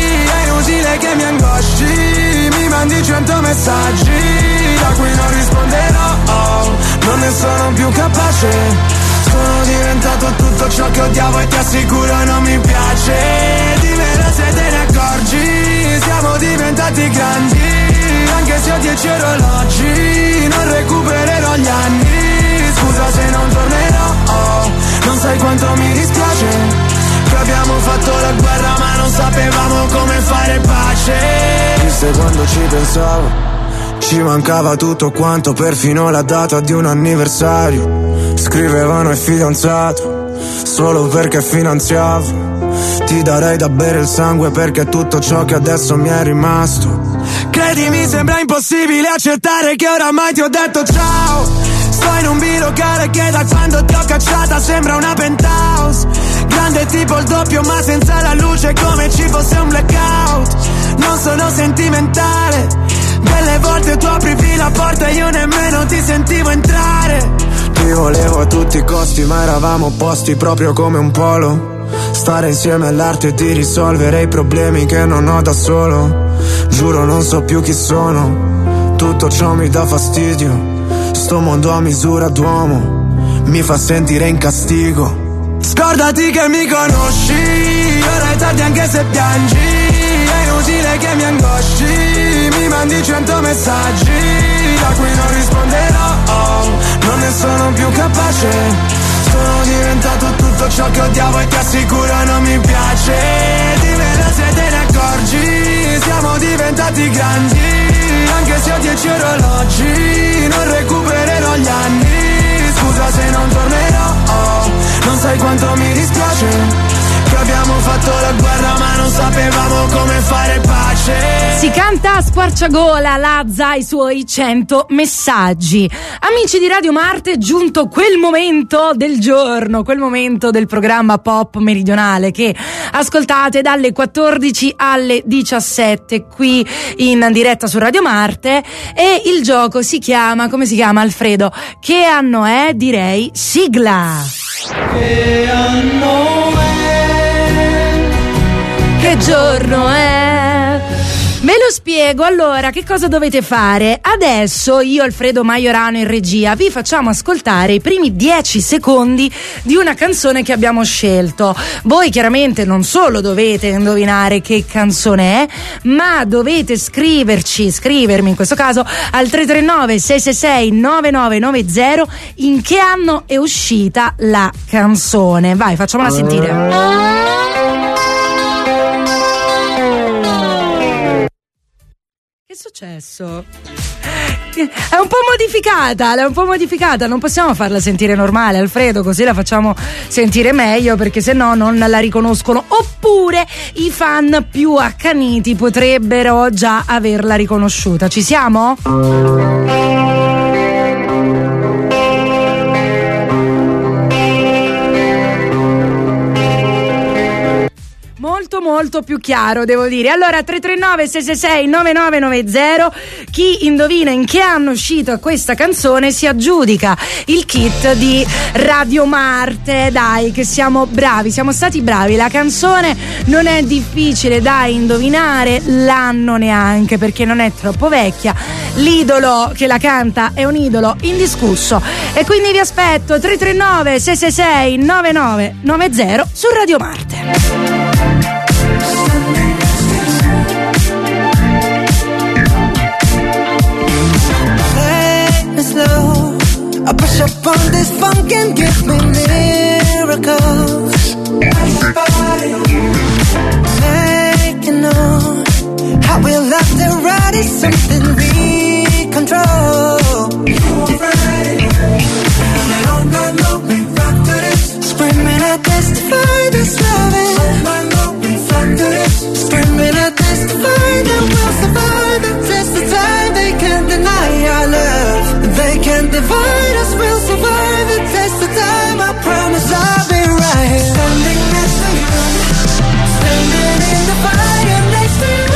È inutile che mi angosci, mi mandi 100 messaggi da cui non risponderò. Non ne sono più capace. Sono diventato tutto ciò che odiavo e ti assicuro non mi piace. Dimmelo se te ne accorgi, siamo diventati grandi. Anche se ho 10 orologi, non recupererò gli anni. Scusa se non tornerò, non sai quanto mi dispiace che abbiamo fatto la guerra ma non sapevamo come fare pace. Viste quando ci pensavo, ci mancava tutto quanto, perfino la data di un anniversario. Scrivevano il fidanzato solo perché finanziavo. Ti darei da bere il sangue perché è tutto ciò che adesso mi è rimasto. Credimi, sembra impossibile accettare che oramai ti ho detto ciao. Sto in un bilocale che da quando ti ho cacciata sembra una penthouse. Grande tipo il doppio ma senza la luce, come ci fosse un blackout. Non sono sentimentale, delle volte tu aprivi la porta e io nemmeno ti sentivo entrare. Ti volevo a tutti i costi ma eravamo opposti proprio come un polo. Stare insieme all'arte di risolvere i problemi che non ho da solo. Giuro non so più chi sono, tutto ciò mi dà fastidio. Sto mondo a misura d'uomo mi fa sentire in castigo. Scordati che mi conosci, ora è tardi anche se piangi. È inutile che mi angosci, mi mandi 100 messaggi da cui non risponderò. Non ne sono più capace. Sono diventato tutto ciò che odiavo e ti assicuro non mi piace. Dimmelo se te ne accorgi, siamo diventati grandi. Anche se ho 10 orologi, non recupererò gli anni. Scusa se non tornerò, non sai quanto mi dispiace che abbiamo fatto la guerra ma non sapevamo come fare pace. Si canta a squarciagola, Lazza i suoi 100 messaggi. Amici di Radio Marte, è giunto quel momento del giorno, quel momento del programma Pop Meridionale che ascoltate dalle 14 alle 17 qui in diretta su Radio Marte. E il gioco si chiama, come si chiama, Alfredo? Che anno è? Direi sigla. Che anno è? Che giorno è? Ve lo spiego. Allora, che cosa dovete fare? Adesso io, Alfredo Maiorano in regia, vi facciamo ascoltare i primi 10 secondi di una canzone che abbiamo scelto. Voi chiaramente non solo dovete indovinare che canzone è, ma dovete scrivermi in questo caso al 339 666 9990 in che anno è uscita la canzone. Vai, facciamola sentire. Che è successo? È un po' modificata, non possiamo farla sentire normale, Alfredo, così la facciamo sentire meglio perché sennò non la riconoscono, oppure i fan più accaniti potrebbero già averla riconosciuta. Ci siamo? molto più chiaro, devo dire. Allora 339 666 9990, chi indovina in che anno è uscita questa canzone si aggiudica il kit di Radio Marte. Dai, che siamo bravi, siamo stati bravi. La canzone non è difficile da indovinare, l'anno neanche, perché non è troppo vecchia. L'idolo che la canta è un idolo indiscusso, e quindi vi aspetto 339 666 9990 su Radio Marte. Slow, I push up on this funk and give me miracles. Taking on how we love to ride is something we control. Screaming, I testify this loving. Screaming, I testify that we'll survive the test of time. They can't deny our love. They can't divide us, we'll survive the test of time. I promise I'll be right here. Standing next to you, standing in the fire next to you.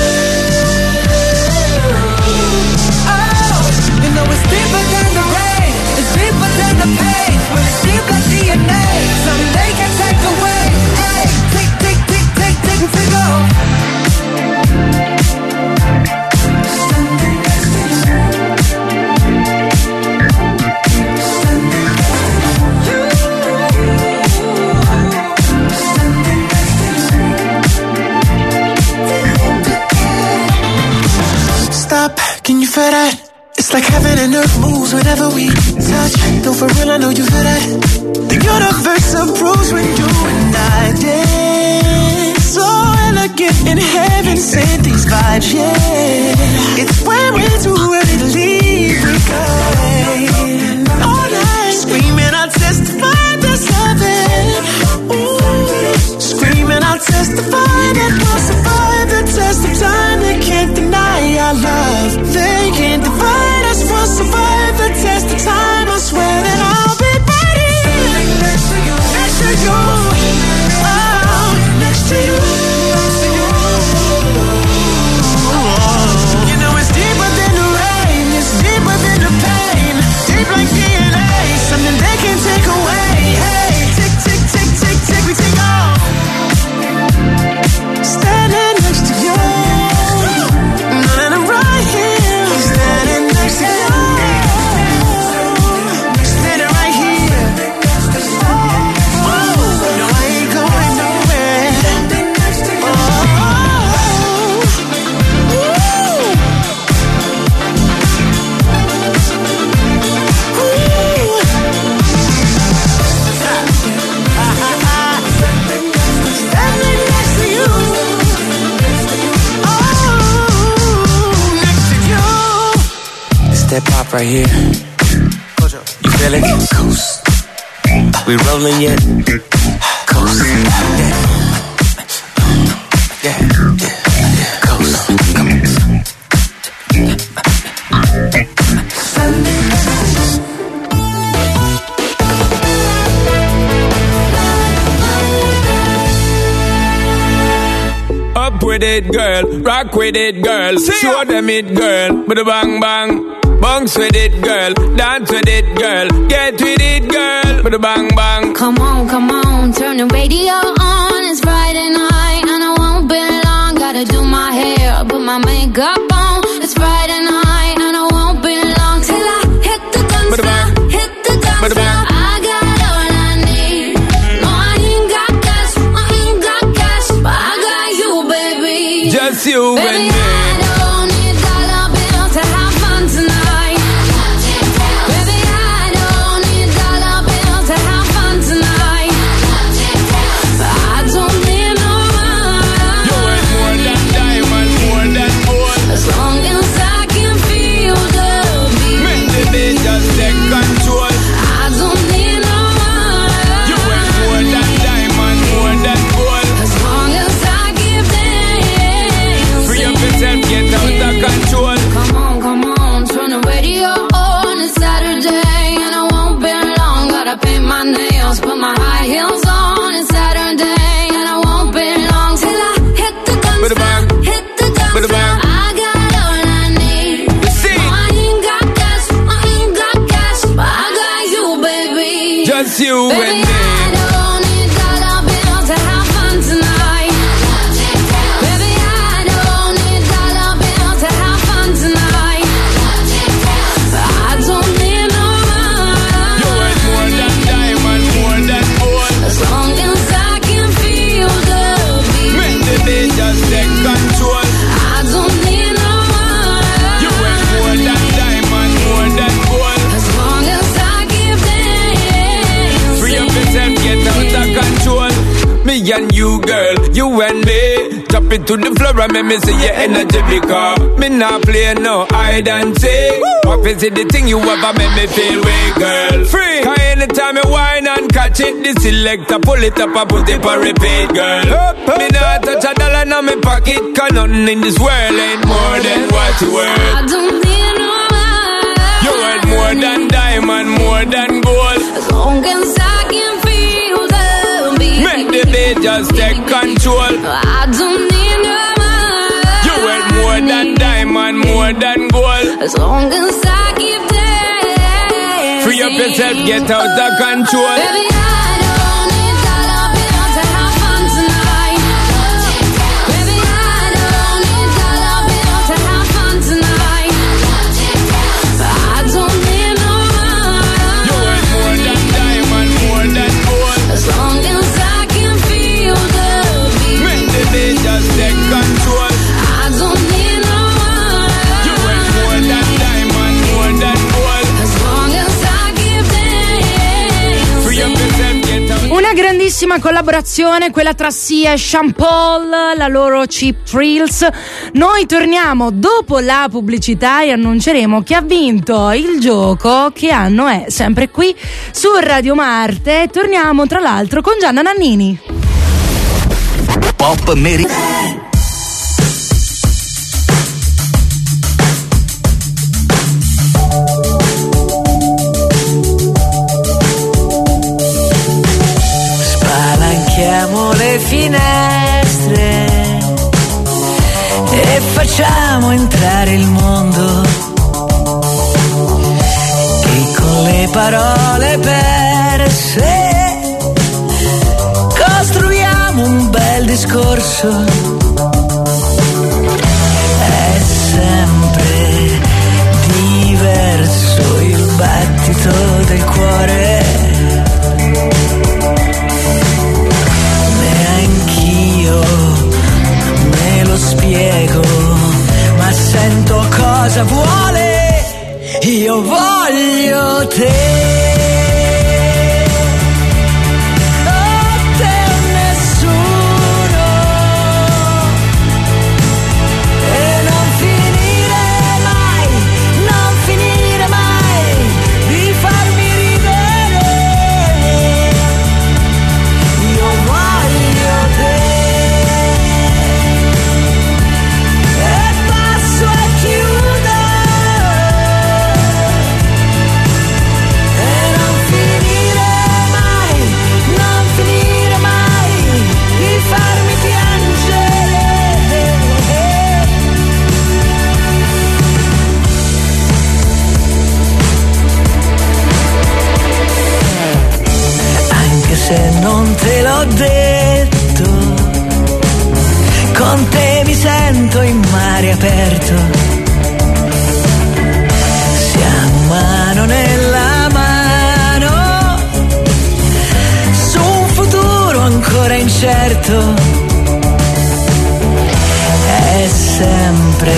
Oh, you know it's deeper than the rain, it's deeper than the pain. When it's deep like DNA, someday can take away. Hey, tick, tick, tick, tick, tick, tick off. Standing next to you. Stop, can you feel that? It's like heaven and earth moves whenever we touch. Though for real, I know you feel that. The universe approves when you and I dance. So elegant in heaven, sent these vibes, yeah. It's when we're too early to leave, we go all night, screaming, I'll testify there's heaven. Ooh, screaming, I'll testify that we'll survive the test of time. They can't deny our love. They can't divide us. We'll survive the test of time. I swear that I'll be right here next to you, next to you. Oh, next to you. You know it's deeper than the rain, it's deeper than the pain. Deep like DNA, something they can't take away. Hey, tick, tick, tick, tick, tick, we take off. Standing next to you, and I'm right here. Standing next to you, standing right here. Oh, no, I ain't going nowhere. Standing next to you. That pop right here. You feel it? Coast. We rolling yet? Coast. Yeah. Yeah. Coast. Come on. Up with it, girl. Rock with it, girl. Show them it, girl. With a bang bang. Bounce with it, girl. Dance with it, girl. Get with it, girl. With a bang bang. Come on, turn the radio on. It's Friday night and I won't be long. Gotta do my hair, put my makeup on. It's Friday night and I won't be long till I hit the dance floor, hit the dance floor. I got all I need. No, I ain't got cash, but I got you, baby. Just you baby, and me. I don't need dollar bills to have fun tonight. Baby, I don't need dollar bills to have fun tonight. I don't need no money. You ain't more than diamond, more than gold. As long as I can feel the beat. Make the beat just take control. I don't need no money. You ain't more than diamond, more than gold. As long as I give them. Free up yourself, get and you, girl. You and me. Drop it to the floor and make me see your energy because me not play no hide and seek. What is it the thing you ever make me feel way, girl? Free. Cause anytime you whine and catch it, the selector pull it up and put it on repeat, girl. Me not touch a dollar in my pocket, cause nothing in this world ain't more than what you worth. I don't need no man. You worth more than diamond, more than gold. As long as I can feel the beat. Make the beat just take control. I don't need no man. You worth more than diamond, more than gold. As long as I keep dancing. Free up yourself, get out of control. Baby, I don't need dollar bill to have fun tonight. Baby, I don't need dollar bill to have fun tonight. I don't need no man. You worth more than diamond, more than gold. As long as I can feel the beat. Make the beat just take control. I don't need no man. You worth more than diamond, more than gold. As long as I keep dancing. Free up yourself, get out. Una grandissima collaborazione, quella tra Sia e Sean Paul, la loro Cheap Thrills. Noi torniamo dopo la pubblicità e annunceremo chi ha vinto il gioco. Che anno è? Sempre qui su Radio Marte. Torniamo tra l'altro con Gianna Nannini. Pop Meri. Spalanchiamo le finestre e facciamo entrare il mondo. E con le parole perse costruiamo un bel discorso. È sempre diverso il battito del cuore. Me lo spiego, ma sento cosa vuole. Io voglio te. Se non te l'ho detto, con te mi sento in mare aperto. Siamo mano nella mano su un futuro ancora incerto. È sempre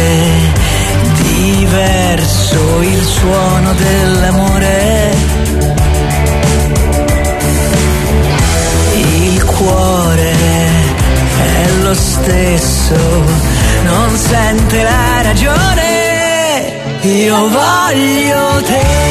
diverso il suono dell'amore. Cuore è lo stesso, non sente la ragione. Io voglio te.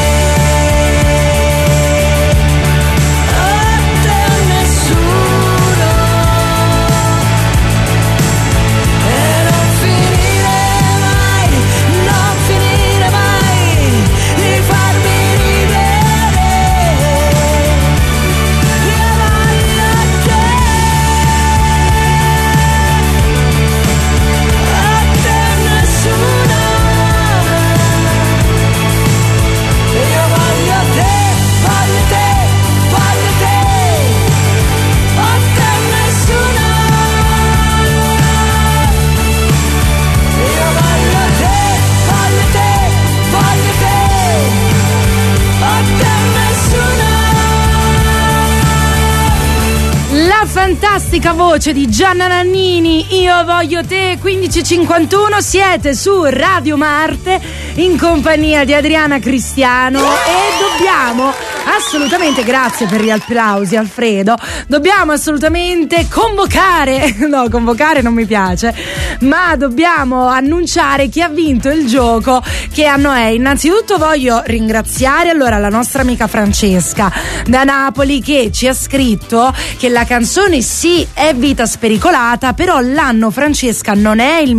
Fantastica voce di Gianna Nannini, Io voglio te. 15:51, siete su Radio Marte in compagnia di Adriana Cristiano e dobbiamo assolutamente, grazie per gli applausi Alfredo, dobbiamo assolutamente convocare non mi piace, ma dobbiamo annunciare chi ha vinto il gioco che a Noè. Innanzitutto voglio ringraziare allora la nostra amica Francesca da Napoli che ci ha scritto che la canzone sì è Vita spericolata, però l'anno, Francesca, non è il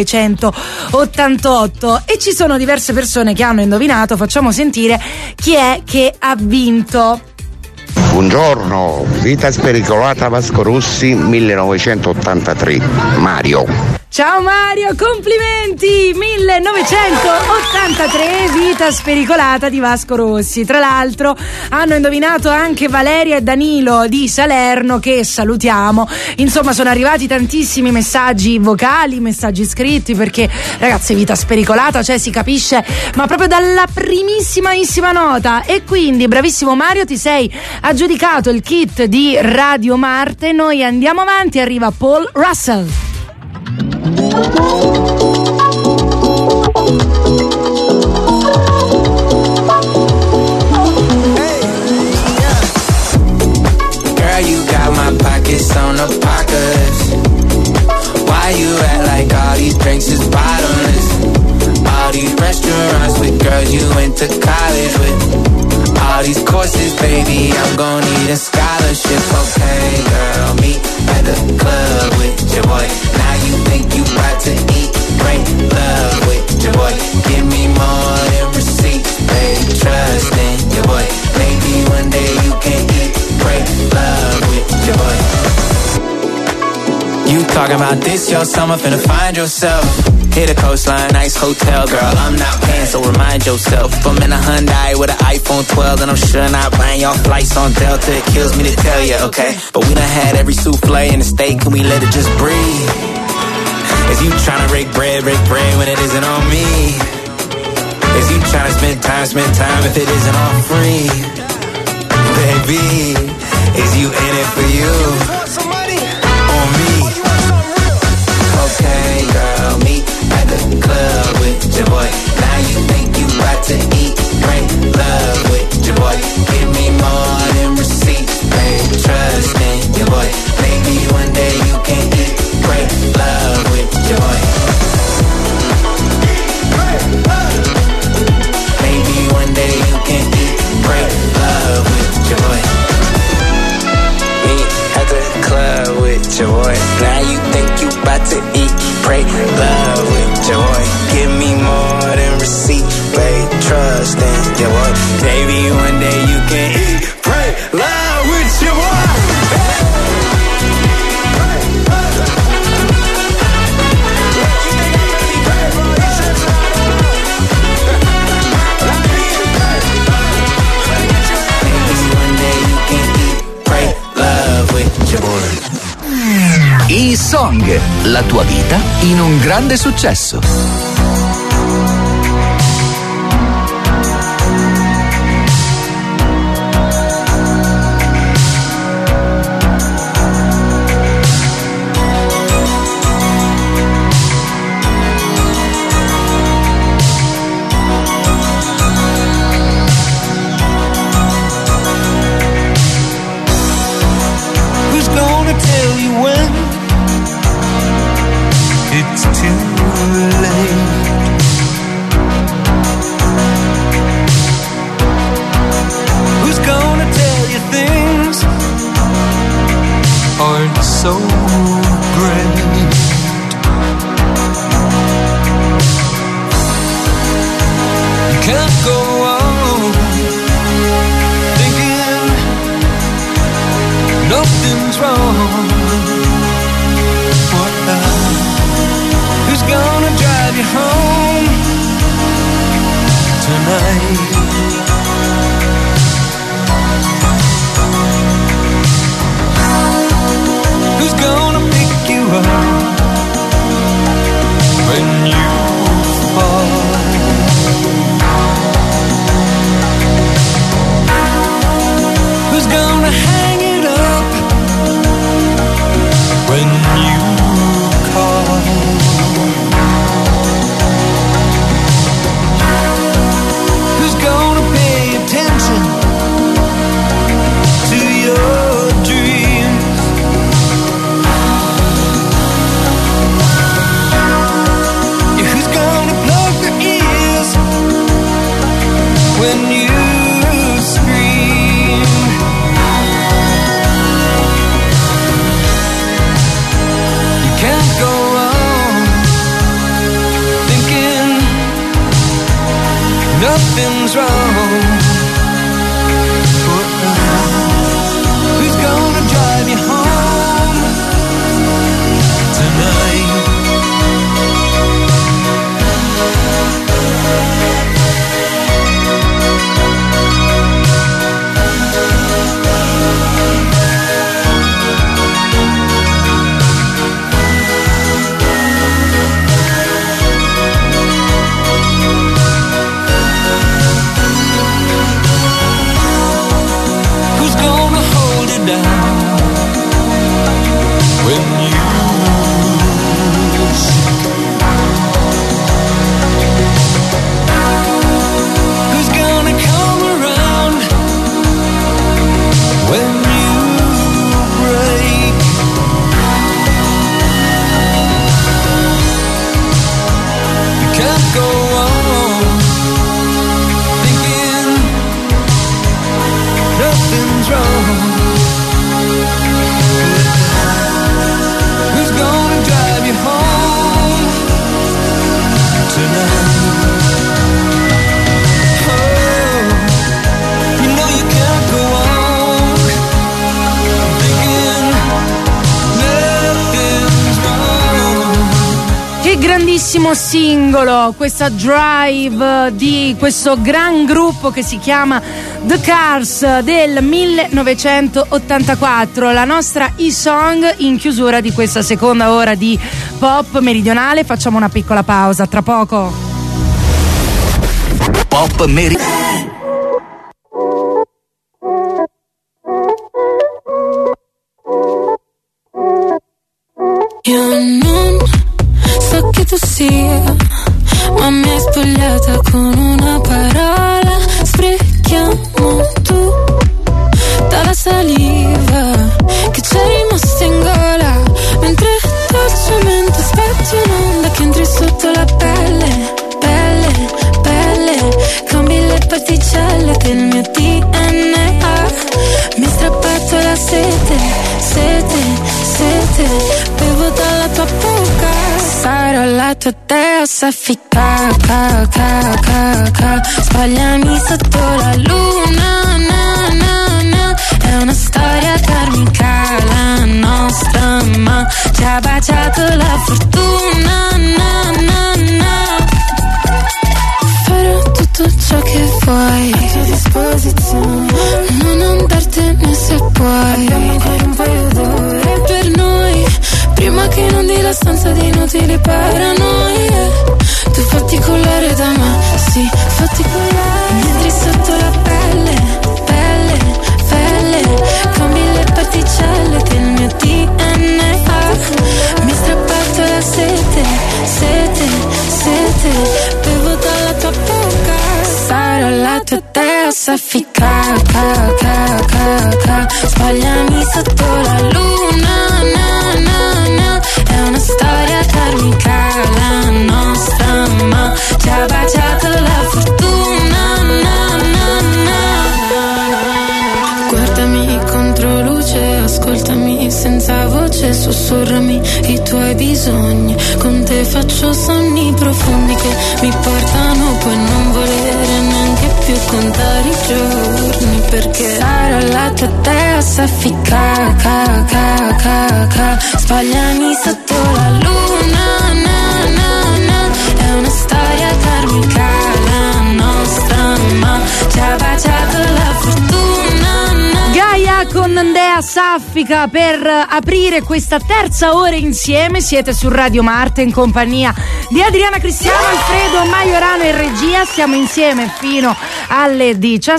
1988 e ci sono diverse persone che hanno indovinato. Facciamo sentire chi è che ha vinto. Buongiorno, Vita spericolata Vasco Rossi 1983, Mario. Ciao Mario, complimenti! 1983, Vita spericolata di Vasco Rossi. Tra l'altro hanno indovinato anche Valeria e Danilo di Salerno, che salutiamo. Insomma, sono arrivati tantissimi messaggi vocali, messaggi scritti, perché ragazzi, Vita spericolata, cioè si capisce, ma proprio dalla primissimissima nota. E quindi, bravissimo Mario, ti sei aggiudicato il kit di Radio Marte. Noi andiamo avanti, arriva Paul Russell. Girl, you got my pockets on apocalypse. Why you act like all these drinks is bottomless? All these restaurants with girls you went to college with. All these courses, baby, I'm gon' need a scholarship. Okay, girl, meet at the club with your boy. Now you think you about to eat, break love with your boy. Give me more than receipts, baby, trust in your boy. Maybe one day you can eat, break love with your boy. You talking about this, your summer, finna find yourself. Hit a coastline, nice hotel, girl, I'm not paying, so remind yourself. If I'm in a Hyundai with an iPhone 12, then I'm sure not buying y'all flights on Delta. It kills me to tell you, okay? But we done had every souffle in the state, can we let it just breathe? Is you tryna break bread when it isn't on me? Is you tryna spend time if it isn't all free? Baby, is you in it for you? Or me? Okay, girl, meet at the club with your boy. Now you think you about to eat, break love with your boy. Give me more than receipts, babe, trust in your boy. Maybe one day you can eat, break love with your boy. Maybe one day you can eat, break love with your boy. Meet at the club with your boy. Now you think you about to eat, break love with your boy. Give me more than receipts, babe, trust in your boy. Maybe one day you can eat, break love with your boy. E-Song, la tua vita in un grande successo. So great. You can't go on thinking nothing's wrong. What who's gonna drive you home tonight? Who's gonna pick you up when you fall? Who's gonna hang it up when you call? Who's gonna nothing's wrong. Who's gonna drive you home tonight? Grandissimo singolo, questa Drive di questo gran gruppo che si chiama The Cars del 1984, la nostra e-song in chiusura di questa seconda ora di Pop Meridionale. Facciamo una piccola pausa, tra poco. Pop Meridionale. Che tu sia, ma mi hai spogliata con una parola. Sprechiamo tutta la saliva che c'è rimasta in gola, mentre dolcemente aspetti un'onda che entri sotto la pelle, pelle, pelle. Cambi le particelle del mio DNA. Mi hai strappato la sete, sete, sete. Bevo dalla tua bocca. Sarò la tua dea soffica, ca, ca, ca, ca. Spogliami sotto la luna, na, na, na. È una storia karmica la nostra, ma ci ha baciato la fortuna, na, na, na. Farò tutto ciò che vuoi a tua disposizione, non andartene se puoi. Abbiamo ancora un paio d'ore per noi, prima che inondi la stanza di inutili paranoie. Tu fatti collare da me, sì, fatti collare. Entri sotto la pelle, pelle, pelle. Cambi le particelle del mio DNA. Mi hai strappato la sete, sete, sete. Bevo dalla tua bocca. Sarò la tua dea soffica, ca, ca, ca, ca. Spogliami sotto la luna, na, na, na. È una storia karmica la nostra, ma ci ha baciato la fortuna, na, na, na. Guardami contro luce, ascoltami senza voce, sussurrami i tuoi bisogni. Con te faccio sonni profondi che mi portano poi non volere neanche più contare i giorni, perché sarò la tua dea soffica, ca, ca, ca, ca. Spogliami sotto la luna, na, na, na. È una storia karmica la nostra, ma ci ha baciato la fortuna, na. Gaia con Dea Saffica per aprire questa terza ora insieme. Siete su Radio Marte in compagnia di Adriana Cristiano, Alfredo Maiorano in regia. Stiamo insieme fino alle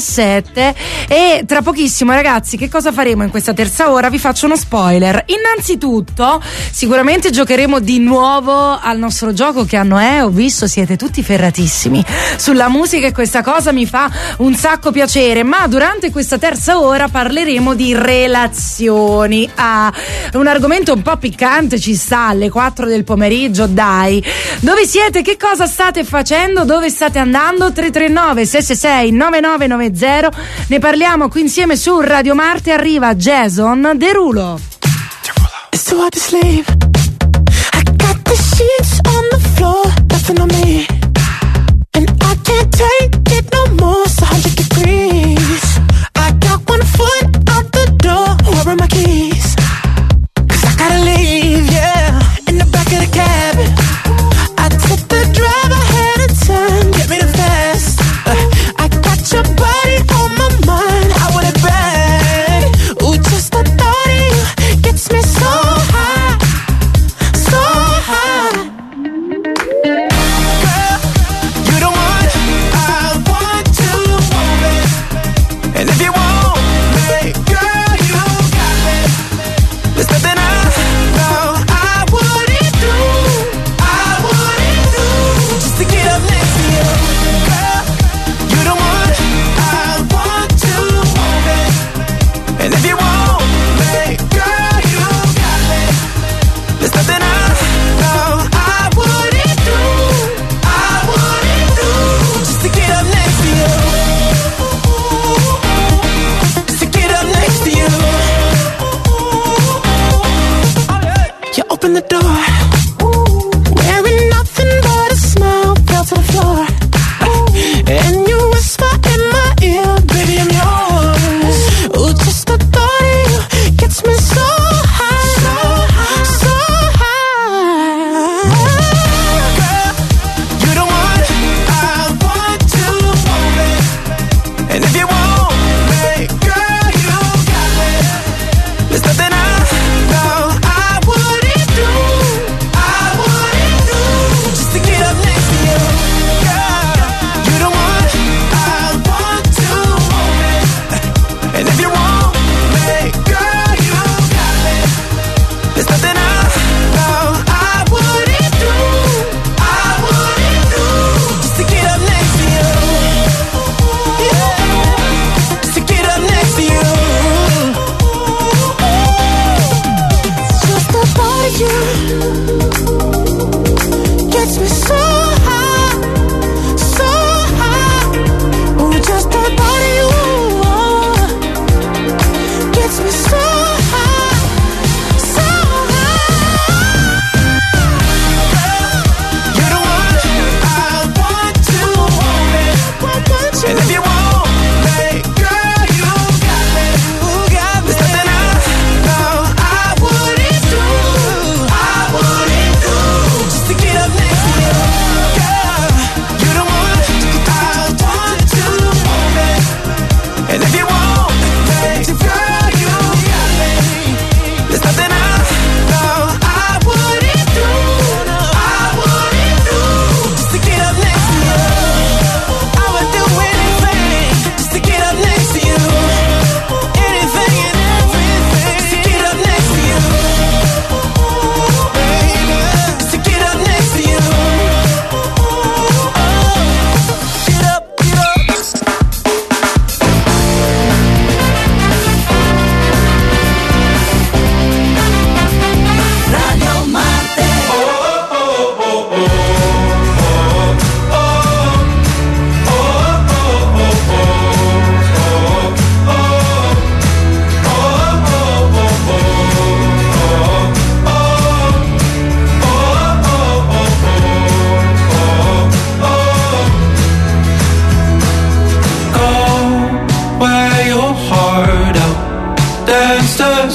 17 e tra pochissimo, ragazzi, che cosa faremo in questa terza ora? Vi faccio uno spoiler. Innanzitutto sicuramente giocheremo di nuovo al nostro gioco che anno è. Ho visto siete tutti ferratissimi sulla musica e questa cosa mi fa un sacco piacere, ma durante questa terza ora parleremo di relazioni. Un argomento un po' piccante ci sta alle 4 del pomeriggio, dai. Dove siete? Che cosa state facendo? Dove state andando? 339 666 9990. Ne parliamo qui insieme su Radio Marte. Arriva Jason Derulo. It's too hard to sleep. I got the sheets on the floor, nothing on me, and I can't take it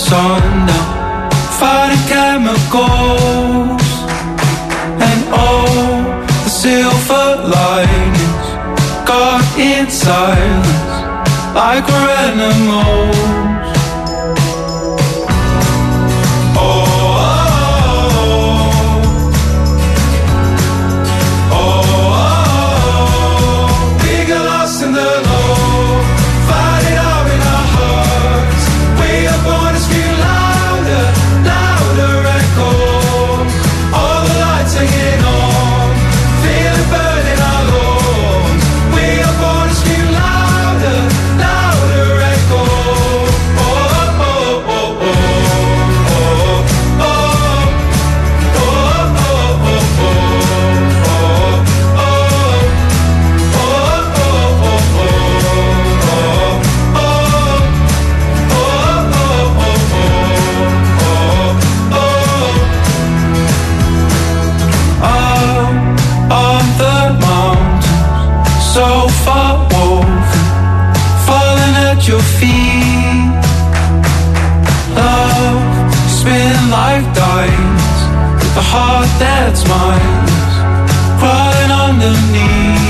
sun now, fighting chemicals, and all the silver linings got in silence like we're animals. Your feet, love, spin like diamonds, with a heart that's mine, crawling underneath.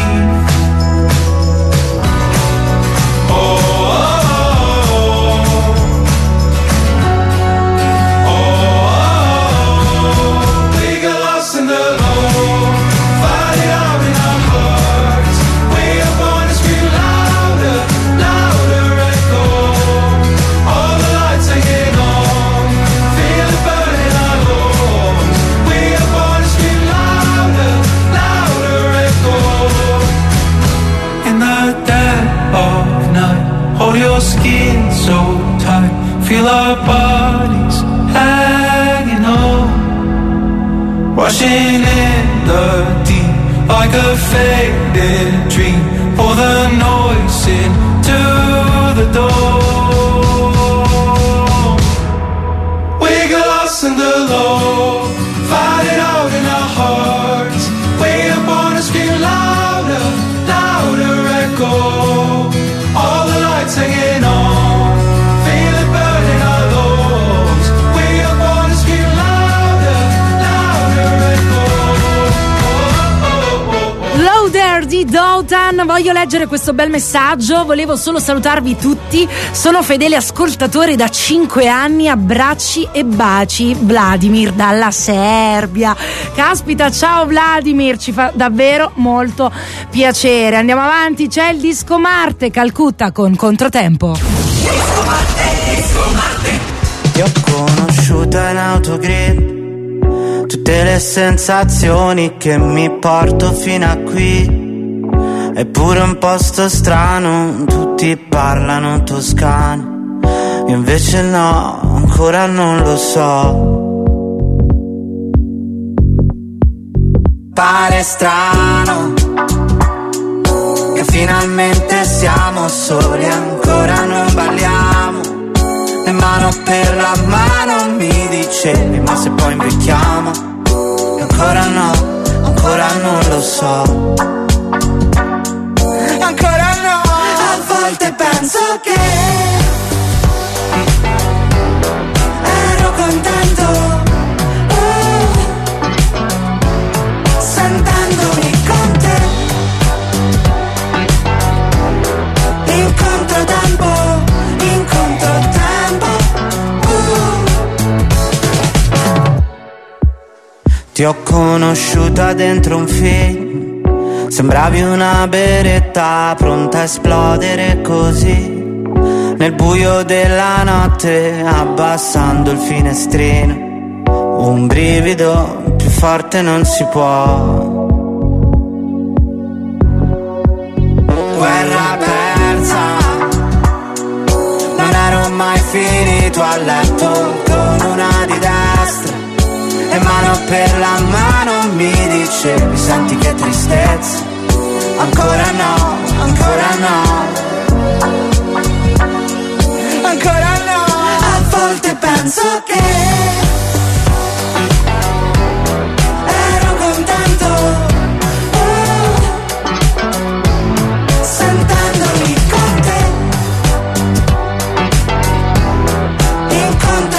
We got lost in the low, fight it out in our hearts. We are born to scream louder, louder. Hold your skin so tight, feel our bodies hanging on, rushing in the deep like a faded dream. Pour the noise into the door. We got lost in the low, fight it out in our hearts. We are born to scream louder, louder echo. All the lights hanging on, feel it burning our lungs. We are born to scream louder, louder echo. Louder di Doughtan. Voglio leggere questo bel messaggio. Volevo solo salutarvi tutti. Sono fedele ascoltatore da 5 anni. Abbracci e baci. Vladimir dalla Serbia. Caspita, ciao Vladimir, ci fa davvero molto piacere. Andiamo avanti, c'è il Disco Marte, Calcutta con Controtempo. Disco Marte. Ti ho conosciuta in autogrill, tutte le sensazioni che mi porto fino a qui. Eppure un posto strano, tutti parlano toscano, io invece no, ancora non lo so. Pare strano che finalmente siamo soli, ancora non balliamo, e mano per la mano mi dicevi, ma se poi invecchiamo, e ancora no, ancora non lo so. Ancora no, a volte penso che ero contento, sentendomi con te, in controtempo, in controtempo. Ti ho conosciuta dentro un film, sembravi una beretta pronta a esplodere così, nel buio della notte, abbassando il finestrino. Un brivido più forte non si può. Guerra persa, non ero mai finito a letto con una di destra, e mano per la mano mi dicevi, senti che tristezza, ancora no, ancora no, ancora no. A volte penso che ero contento, sentendomi con te, in contatto.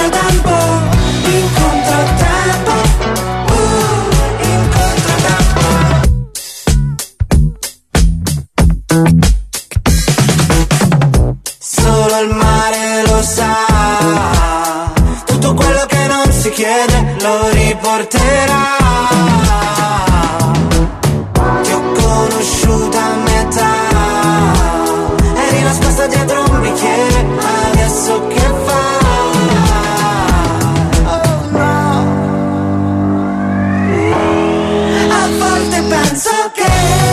chiede lo riporterà. Ti ho conosciuta a metà, eri nascosta dietro un bicchiere, adesso che fai? Oh no. A volte penso che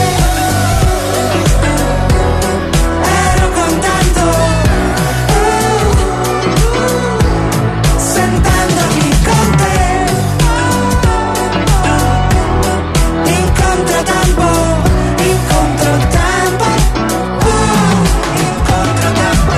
ero contento, sentendomi con te. Incontrotempo, incontrotempo, incontrotempo.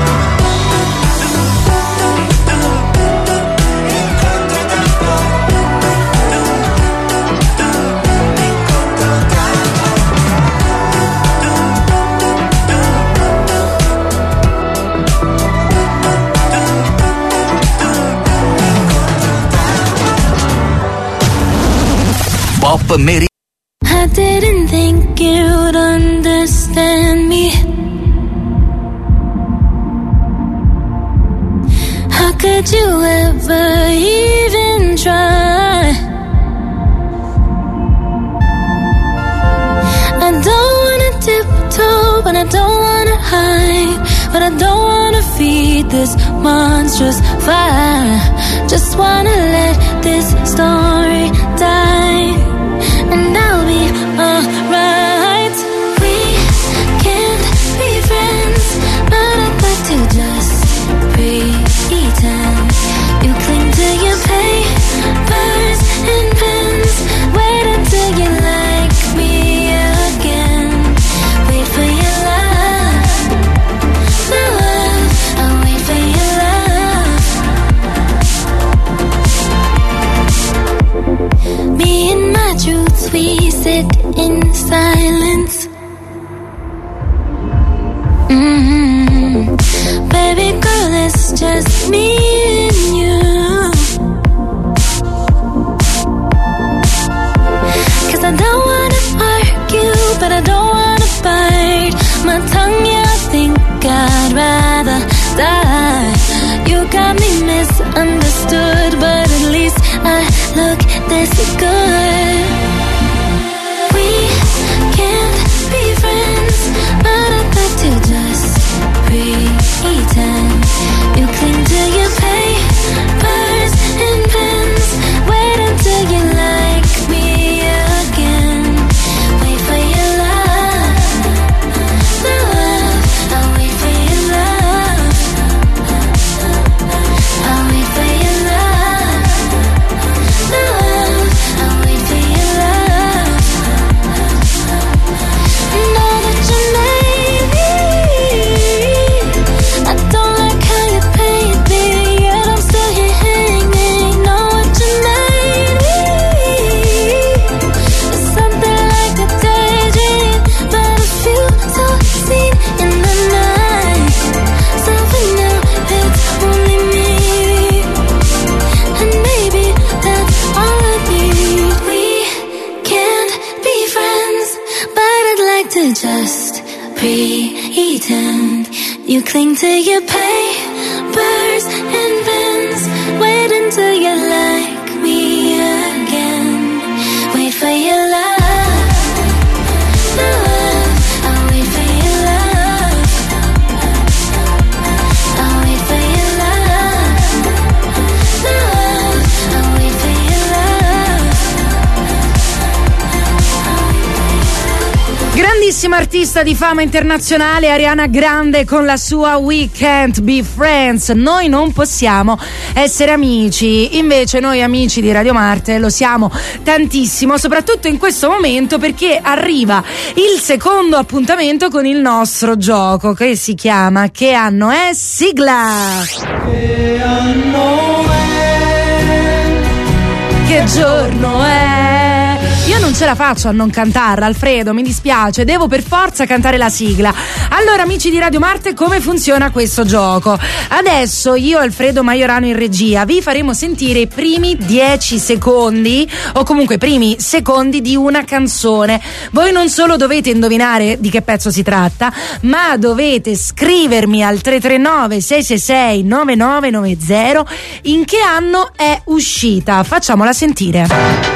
Pop Meriggio. I didn't think you'd understand me. How could you ever even try? I don't wanna tiptoe, but I don't wanna hide, but I don't wanna feed this monstrous fire. Just wanna let this story die, and I'll be alright. We can't be friends, but I'd like to just pretend. You cling to your papers and pens. Wait until you like me again. Wait for your love, my love. I'll wait for your love. Me and my truths, we sit in silence. Baby girl, it's just me and you. 'Cause I don't wanna argue, but I don't wanna bite my tongue, yeah, I think I'd rather die. You got me misunderstood, but at least I look this good. We can't be friends, but I'd like to just pretend. You cling to your papers and pens. Wait until you like me again. Wait for your love, my love. I'll wait for your love. I'll wait for your love, my love. I'll wait for your love. Know that you made me. I don't like how you paint me, yet I'm still here hanging. Know what you made me. It's something like a daydream, but I feel so seen in the night. So for now, it's only me, and maybe that's all I need. We can't be friends, but I'd like to just pretend. You cling to your papers and pens. Wait until you like me again. Wait for your love, my love. I'll wait for your love. I'll wait for your love, my love. I'll wait for your love. Grandissima artista di fama internazionale, Ariana Grande, con la sua We Can't Be Friends. Noi non possiamo essere amici, invece noi amici di Radio Marte lo siamo tantissimo, soprattutto in questo momento, perché arriva il secondo appuntamento con il nostro gioco, che si chiama Che anno è? Sigla! Che anno è? Che giorno è? Io non ce la faccio a non cantarla, Alfredo, mi dispiace, devo per forza cantare la sigla. Allora, amici di Radio Marte, come funziona questo gioco? Adesso io e Alfredo Maiorano in regia vi faremo sentire i primi 10 secondi o comunque i primi secondi di una canzone. Voi non solo dovete indovinare di che pezzo si tratta, ma dovete scrivermi al 339 666 9990 in che anno è uscita. Facciamola sentire.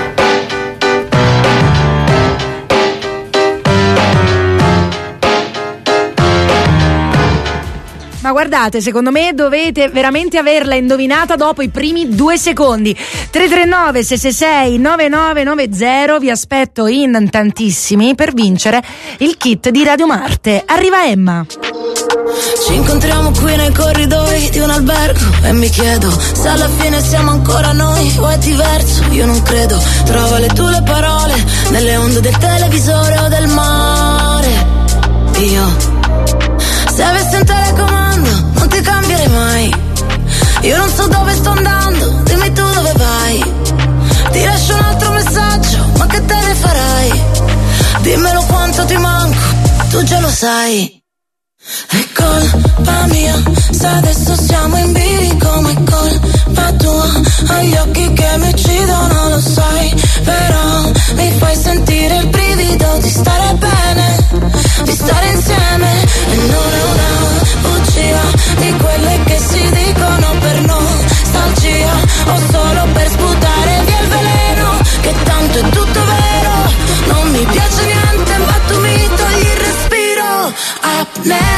Ma guardate, secondo me dovete veramente averla indovinata dopo i primi 2 secondi. 339 666 9990, vi aspetto in tantissimi per vincere il kit di Radio Marte. Arriva Emma. Ci incontriamo qui nei corridoi di un albergo e mi chiedo se alla fine siamo ancora noi o è diverso. Io non credo, trova le tue parole nelle onde del televisore o del mare. Io, se avessi un telecomando, non ti cambierei mai. Io non so dove sto andando, dimmi tu dove vai. Ti lascio un altro messaggio, ma che te ne farai? Dimmelo quanto ti manco, tu già lo sai. È colpa mia, se adesso siamo in bilico, ma è colpa tua. Hai gli occhi che mi uccidono, lo sai. Però mi fai sentire il brivido di stare bene, di stare insieme. E non è una bugia di quelle che si dicono per nostalgia, o solo per sputare via il veleno, che tanto è tutto vero. Non mi piace niente, ma tu mi togli il respiro. Apnea.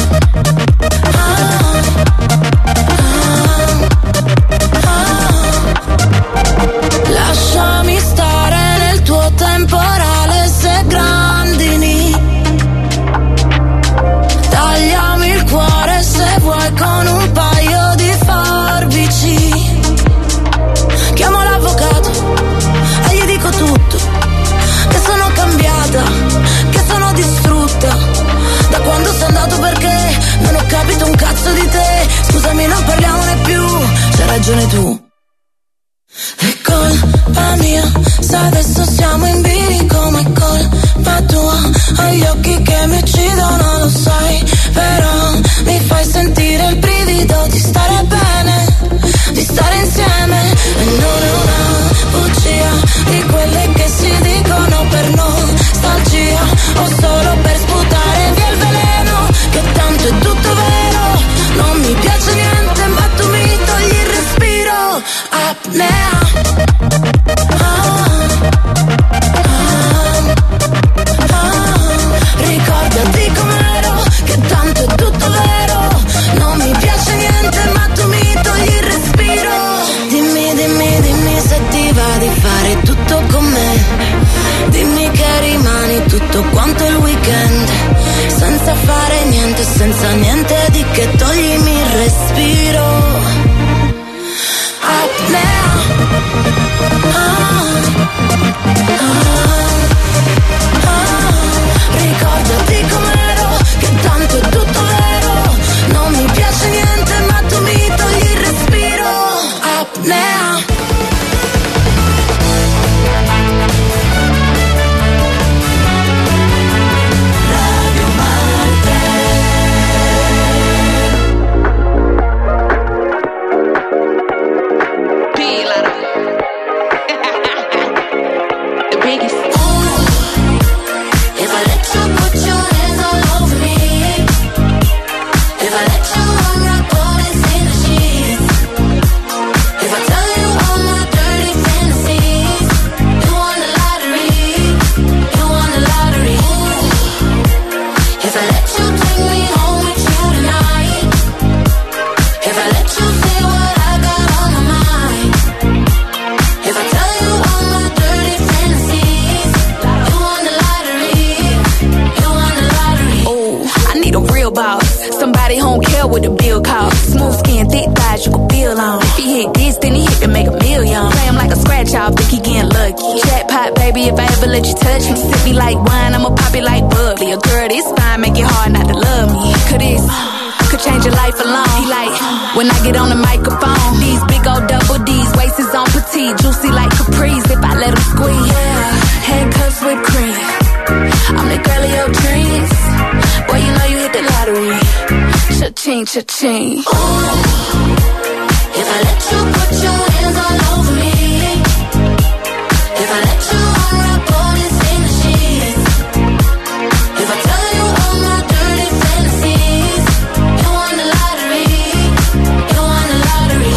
Lasciami stare nel tuo temporale se grandini. Tagliami il cuore se vuoi con un paio di forbici. Chiamo l'avvocato e gli dico tutto, che sono cambiata, che sono distrutta da quando sei andato, perché non ho capito un cazzo di te. Scusami, non parliamone più, c'hai ragione tu. È colpa mia, se adesso siamo in bilico, ma è colpa tua. Hai gli occhi che mi uccidono, lo sai. Però mi fai sentire il brivido di stare bene, di stare insieme. E non è una bugia di quelle che si dicono per nostalgia, o solo per sputare via il veleno, che tanto è tutto vero. Non mi piace niente, ma tu mi togli il respiro. Apnea. Ricordati com'ero, che tanto è tutto vero. Non mi piace niente, ma tu mi togli il respiro. Dimmi, dimmi, dimmi se ti va di fare tutto con me. Dimmi che rimani tutto quanto il weekend, senza fare niente, senza niente di che, toglimi il respiro. Apnea. Ricordati com'ero, che tanto è tutto vero. Non mi piace niente, ma tu mi togli il respiro. Apnea. with the bill call. Smooth skin, thick thighs, you can feel on. If he hit this, then he hit to make $1 million. Play him like a scratch off, think he getting lucky. Jackpot, baby, if I ever let you touch me. Sip me like wine, I'ma pop it like bubbly. A girl this fine, make it hard not to love me. Cause this could change your life alone. He like, when I get on the microphone, these big old double D's, waist is on petite, juicy like Caprice, if I let him squeeze. Yeah, handcuffs cha-ching, cha-ching. If I let you put your hands all over me, if I let you unwrap all this in the sheets, if I tell you all my dirty fantasies, you won the lottery, you won the lottery.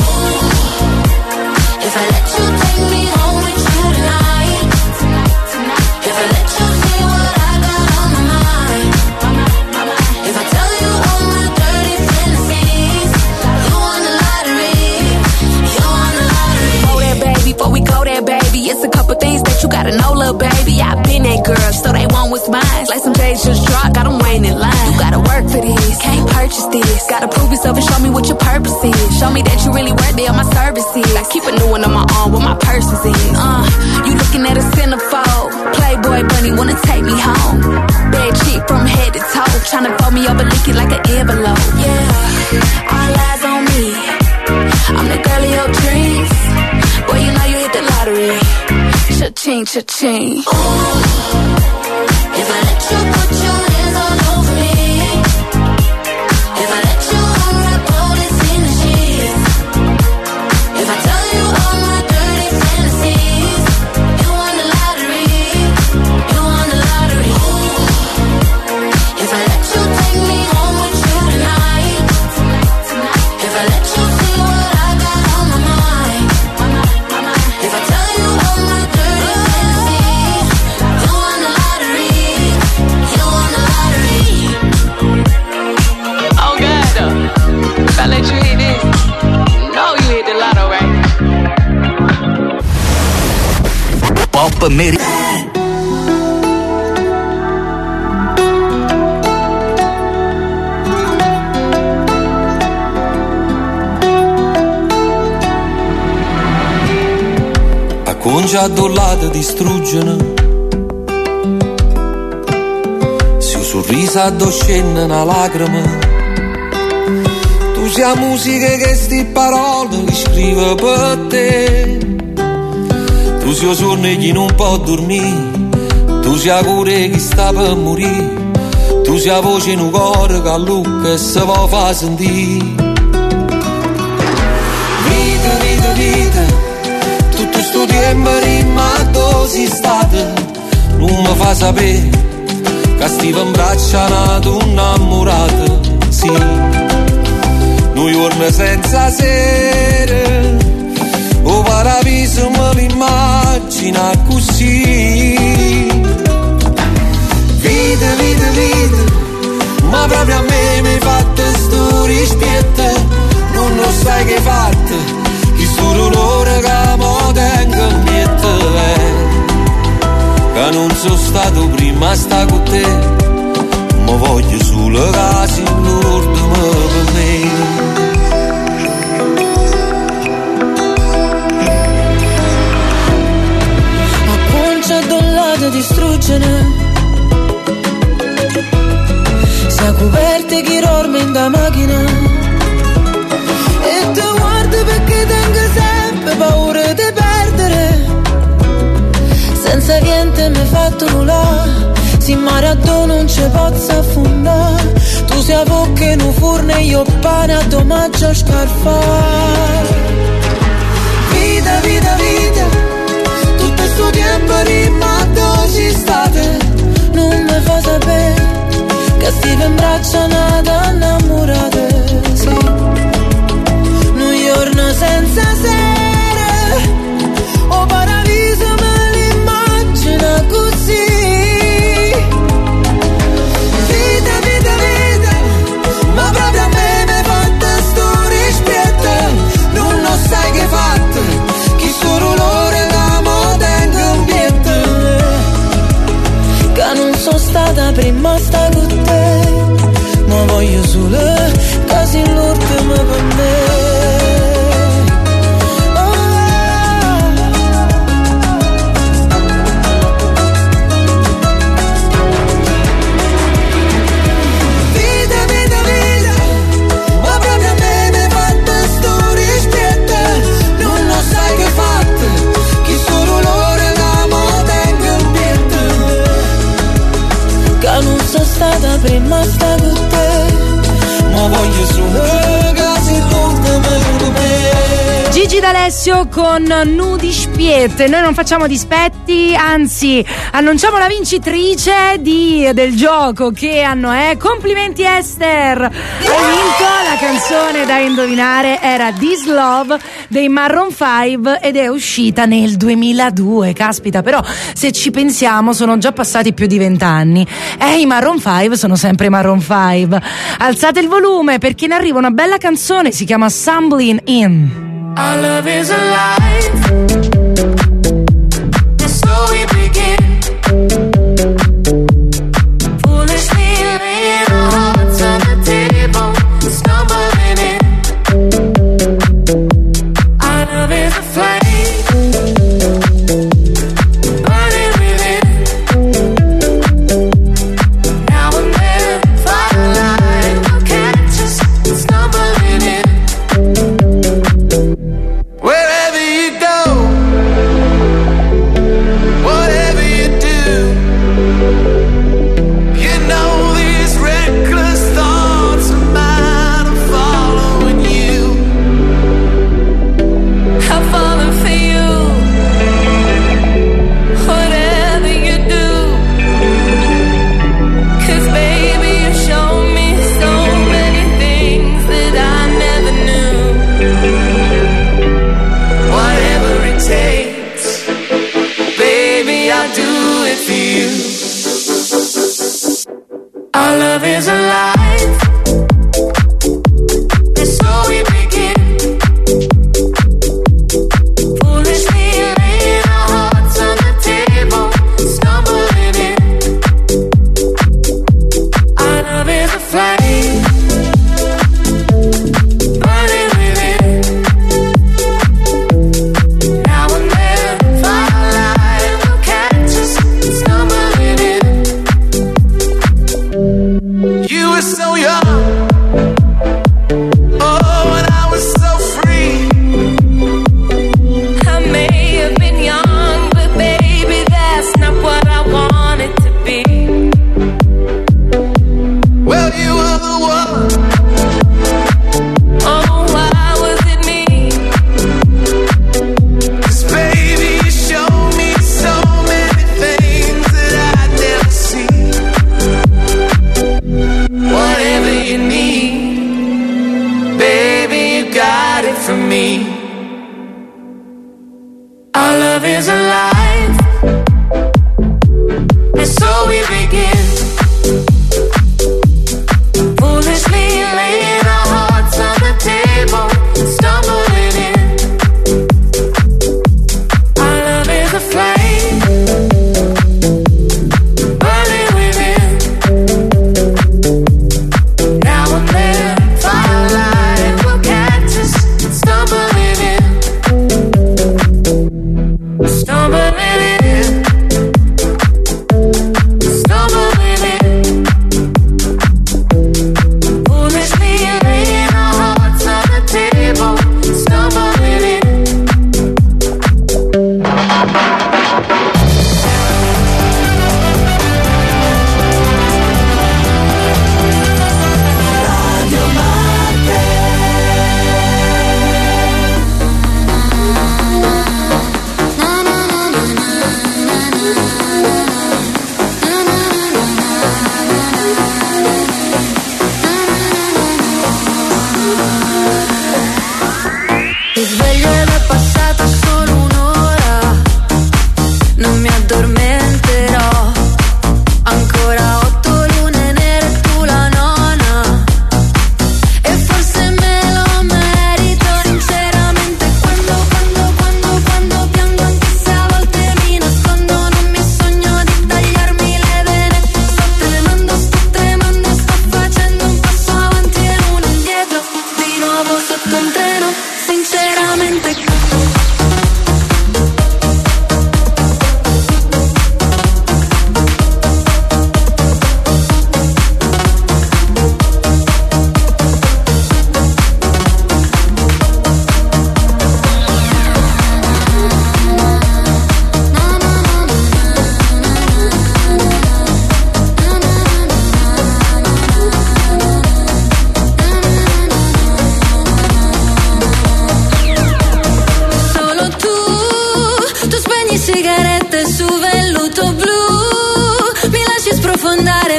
If I let you take me home with you tonight, if I let you see what I got on my mind, if I tell you all my dirty fantasies, you won the lottery, you won the lottery. Before that, baby, before we go there, baby, it's a couple things that you gotta know, little baby. I've been that girl, so they want what's mine. Like some days just dropped, got them waiting in line. You gotta work for this, can't purchase this. Gotta prove yourself and show me what your purpose is. Show me that you really worth it on my services. Like keep a new one on my arm, what my purse is in. You looking at a centerfold. Playboy bunny wanna take me home. Bad chick from head to toe, tryna fold me up and lick it like an envelope. Yeah, all eyes on me. I'm the girl of your dreams. Boy, you know you hit the lottery. Cha-ching, cha-ching. If I let you put your hands all over me, if I let you unwrap all this in the sheets, if I tell you all my dirty fantasies, you won the lottery, you won the lottery. If I let you take me home with you tonight, if I let you see what I got on my mind, if I tell you all my dirty fantasies, you won the lottery, you won the lottery. Oh God, if I let you hit this, no, you hit the lotto, right? Pop Meri. Acconciato lato distruggono, se un sorriso addoscenna una lacrima, tu sia musica che sti parole che scrive per te, tu sia sonno chi non può dormire, tu sia cuore che sta per morire, tu sia voce in un cuore che a Luca se va fa sentire. Vita, vita, vita, tutto sto tempo rimasto si state, non mi fa sapere che stiva in braccia una donna innamorata, sì, noi giorni senza sera, o paradiso me l'immagina così. Vita, vita, vita, ma proprio a me mi fatta sto rispetto, non lo sai che hai fatto, chi sto dolore che mo tengo in mente, che non sono stato prima a sta con te, ma voglio solo che si l'ultimo per me. Distruggere, sia coperte chi dorme in da macchina, e ti guardo perché tengo sempre paura di perdere, senza niente mi fatto nulla, si maratona non ci posso affondare, tu sei a bocca in un forno e io pane a domaggio scarfare. Vita, vita, vita, tutto sto tempo rimasto ci state, non mi fa sapere che stive in braccio una donna innamorata, sì, un giorno senza sera, o paradiso me l'immagina così. Vita, vita, vita, ma proprio a me mi fatta sto rispetto, non lo sai che hai fatto, chi sono loro che non sono stata prima sta con te, ma voglio solo che sia l'ultimo per me. Vita, vita, vita, ma proprio a me mi fatta sto rispetto, non lo sai che hai fatto, chi sono loro che mo tengo in mente, che non sono stata prima sta con te, ma voglio solo casi lontano per Gigi D'Alessio con Nudi Spiet. Noi non facciamo dispetti, anzi annunciamo la vincitrice del gioco che hanno complimenti Esther. Hai vinto, la canzone da indovinare era This Love dei Maroon 5 ed è uscita nel 2002. Caspita, però se ci pensiamo sono già passati più di 20 anni e i Maroon 5 sono sempre Maroon 5. Alzate il volume perché ne arriva una bella canzone, si chiama Stumbling In. Our love is alive, and so we begin. Foolishly laying our hearts on the table, stumbling in. Our love is a flame, burning within. Now and then, firelight will catch us, stumbling in. Wherever you go, whatever you do, you know these reckless thoughts of mine are following you. I'm falling for you, whatever you do. 'Cause baby, you show me so many things that I never knew. Whatever it takes, baby, I'll do it for you. Our love is alive, and so we begin. Foolishly laying our hearts on the table, stumbling in. Our love is a flame, burning within. Now and then, firelight will catch us, stumbling in.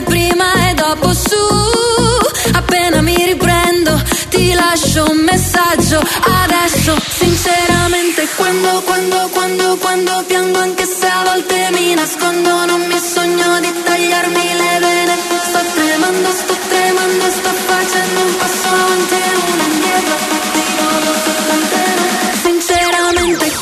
prima e dopo su. Appena mi riprendo ti lascio un messaggio. Adesso sinceramente quando piango, anche se a volte mi nascondo, non mi sogno di tagliarmi le vene. Sto tremando, sto facendo un passo avanti e uno indietro. Io lo so tantene, sinceramente.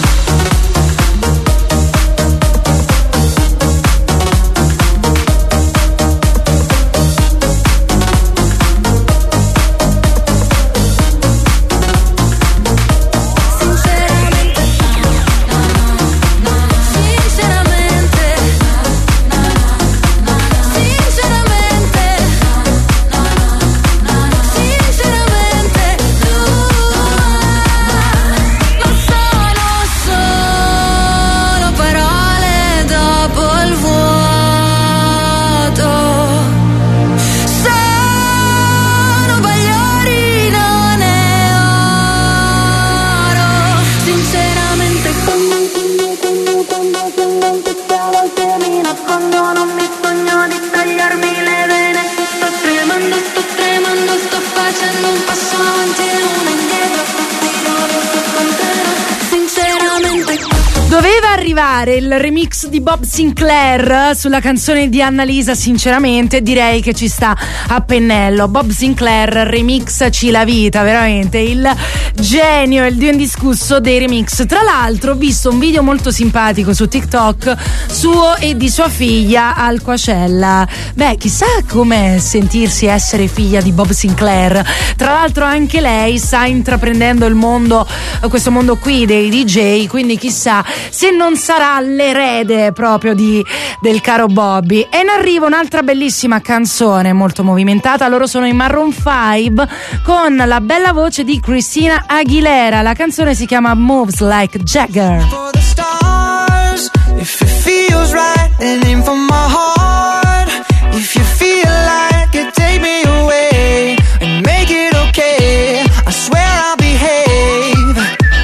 Il remix di Bob Sinclair sulla canzone di Annalisa, sinceramente direi che ci sta a pennello. Bob Sinclair remixaci la vita, veramente il genio, il dio indiscusso dei remix. Tra l'altro ho visto un video molto simpatico su TikTok suo e di sua figlia al Coachella. Beh, chissà com'è sentirsi essere figlia di Bob Sinclair. Tra l'altro anche lei sta intraprendendo il mondo, questo mondo qui dei DJ, quindi chissà se non sarà l'erede proprio del caro Bobby. E in arrivo un'altra bellissima canzone molto movimentata. Loro sono i Maroon 5 con la bella voce di Christina Aguilera. La canzone si chiama Moves Like Jagger. For the stars, if it feels right, then aim for my heart. If you feel like it, take me away and make it okay. I swear I'll behave.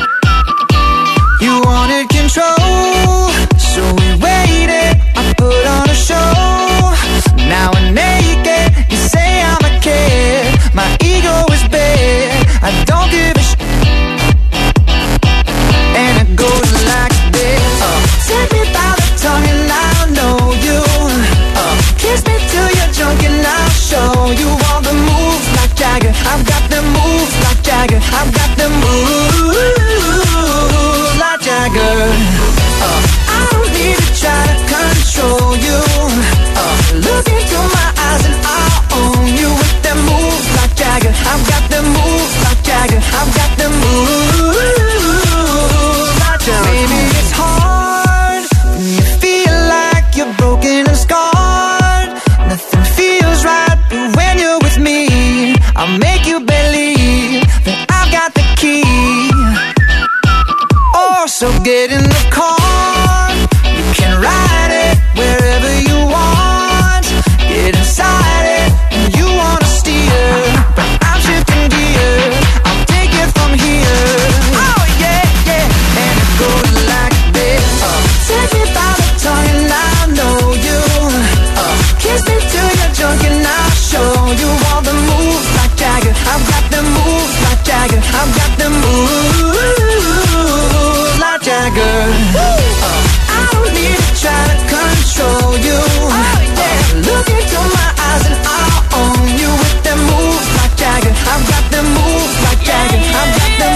You wanted control, so we waited. I put on a show. Now we're naked. You say I'm a kid. My ego is bad. I don't give a shit. And it goes like this. Take me by the tongue and I'll know you. Kiss me till you're drunk and I'll show you all the moves like Jagger. I've got the moves like Jagger. I've got the moves like Jagger. I don't need to try to control you. Look into my eyes and I'll own you with them moves like Jagger. I've got the moves like Jagger. I've got the moves like Jagger. Maybe it's hard when you feel like you're broken and scarred. Nothing feels right, but when you're with me, I'll make you believe that I've got the key. Oh, so get in the car. You can ride it wherever you want. Get inside it and you wanna steer, but I'm shifting gears. I'll take it from here. Oh yeah, yeah. And it goes like this. Take me by the tongue and I know you. Kiss me till you're drunk and I'll show you all the moves like Jagger. I've got the moves like Jagger. I've got the moves like Jagger. I don't need to try to control you. Look into my eyes and I'll own you with them moves like Jagger. I've got the moves like Jagger. I've got the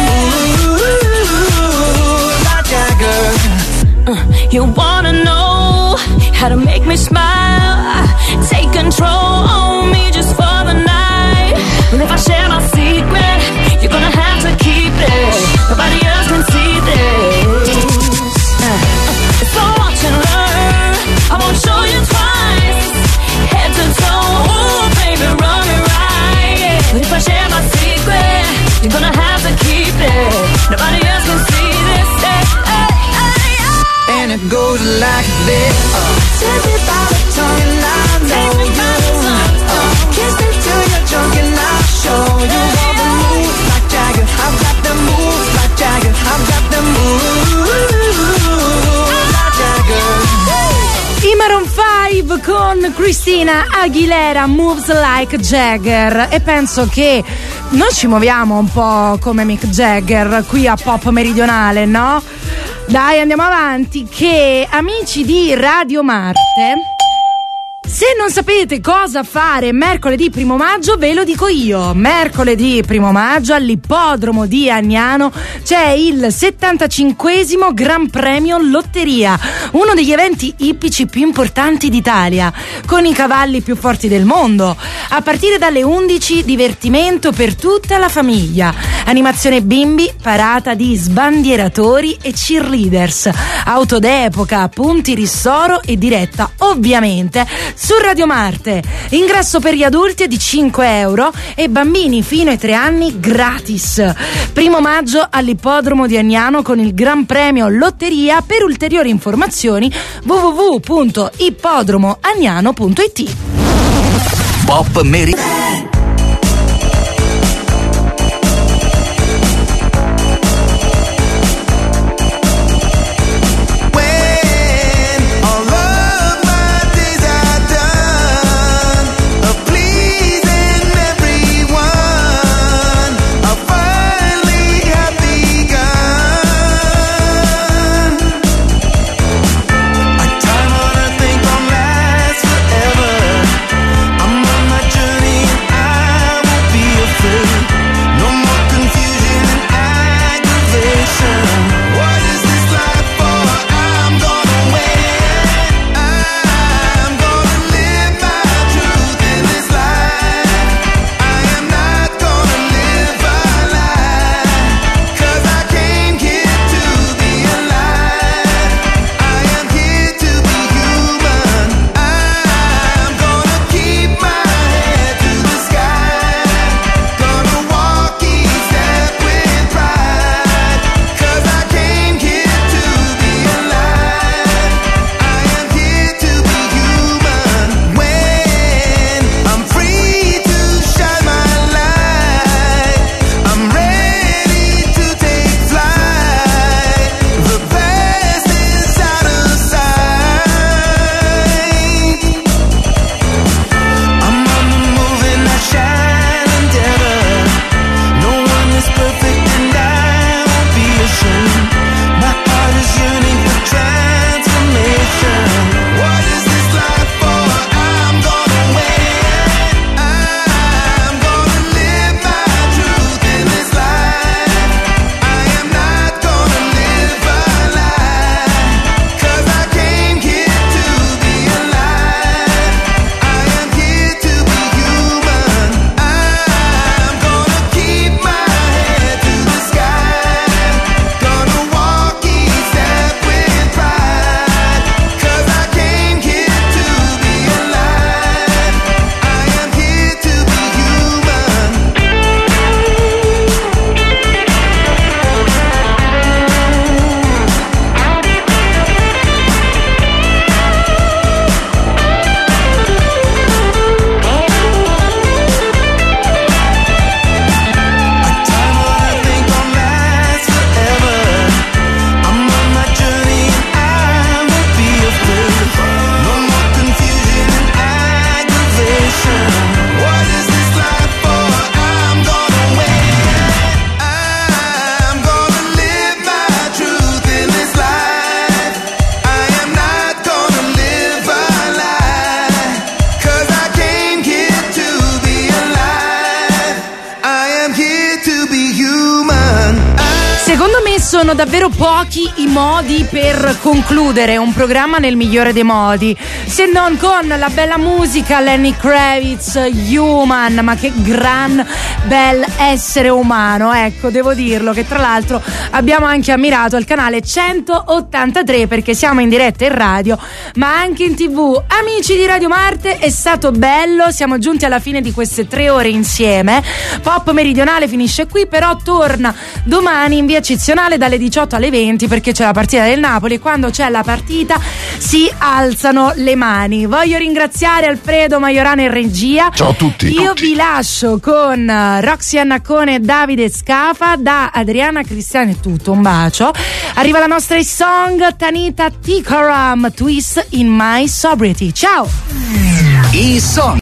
moves like Jagger. You wanna know how to make me smile? Take control on me just for the night. And if I share my secret, you're gonna have to keep it. Nobody else can see this. So watch and learn. I won't show you twice. Head to toe, ooh, baby, run me right. But if I share my secret, you're gonna have to keep it. Nobody else can see this. And it goes like this. Take me by the tongue and I know you. Kiss me till you're drunk and I'll show you all the moves like Jagger. I've got the moves like Jagger. I've got the moves like Jagger. I Maroon 5 con Christina Aguilera, Moves Like Jagger, e penso che noi ci muoviamo un po' come Mick Jagger qui a Pop Meridionale, no? Dai, andiamo avanti, che amici di Radio Marte, se non sapete cosa fare mercoledì 1 maggio, ve lo dico io. Mercoledì 1 maggio all'ippodromo di Agnano c'è il 75esimo Gran Premio Lotteria, uno degli eventi ippici più importanti d'Italia, con i cavalli più forti del mondo. A partire dalle 11, divertimento per tutta la famiglia, animazione bimbi, parata di sbandieratori e cheerleaders, auto d'epoca, punti ristoro e diretta ovviamente su Radio Marte. Ingresso per gli adulti è di 5 euro e bambini fino ai 3 anni gratis. 1 maggio all'ippodromo di Agnano con il Gran Premio Lotteria. Per ulteriori informazioni www.ippodromoagnano.it. Pop Meri. Sono davvero pochi i modi per concludere un programma nel migliore dei modi, se non con la bella musica, Lenny Kravitz, Human. Ma che gran bel essere umano, ecco, devo dirlo, che tra l'altro abbiamo anche ammirato al canale 183, perché siamo in diretta in radio ma anche in TV. Amici di Radio Marte, è stato bello, siamo giunti alla fine di queste 3 ore insieme. Pop Meridionale finisce qui, però torna domani in via Cizionale dalle 18 alle 20, perché c'è la partita del Napoli e quando c'è la partita si alzano le mani. Voglio ringraziare Alfredo Maiorana in regia. Ciao a tutti. Io vi lascio con Roxy Annacone e Davide Scafa. Da Adriana Cristiani è tutto, un bacio. Arriva la nostra song Tanita Tikaram, Twist in My Sobriety. Ciao. I song.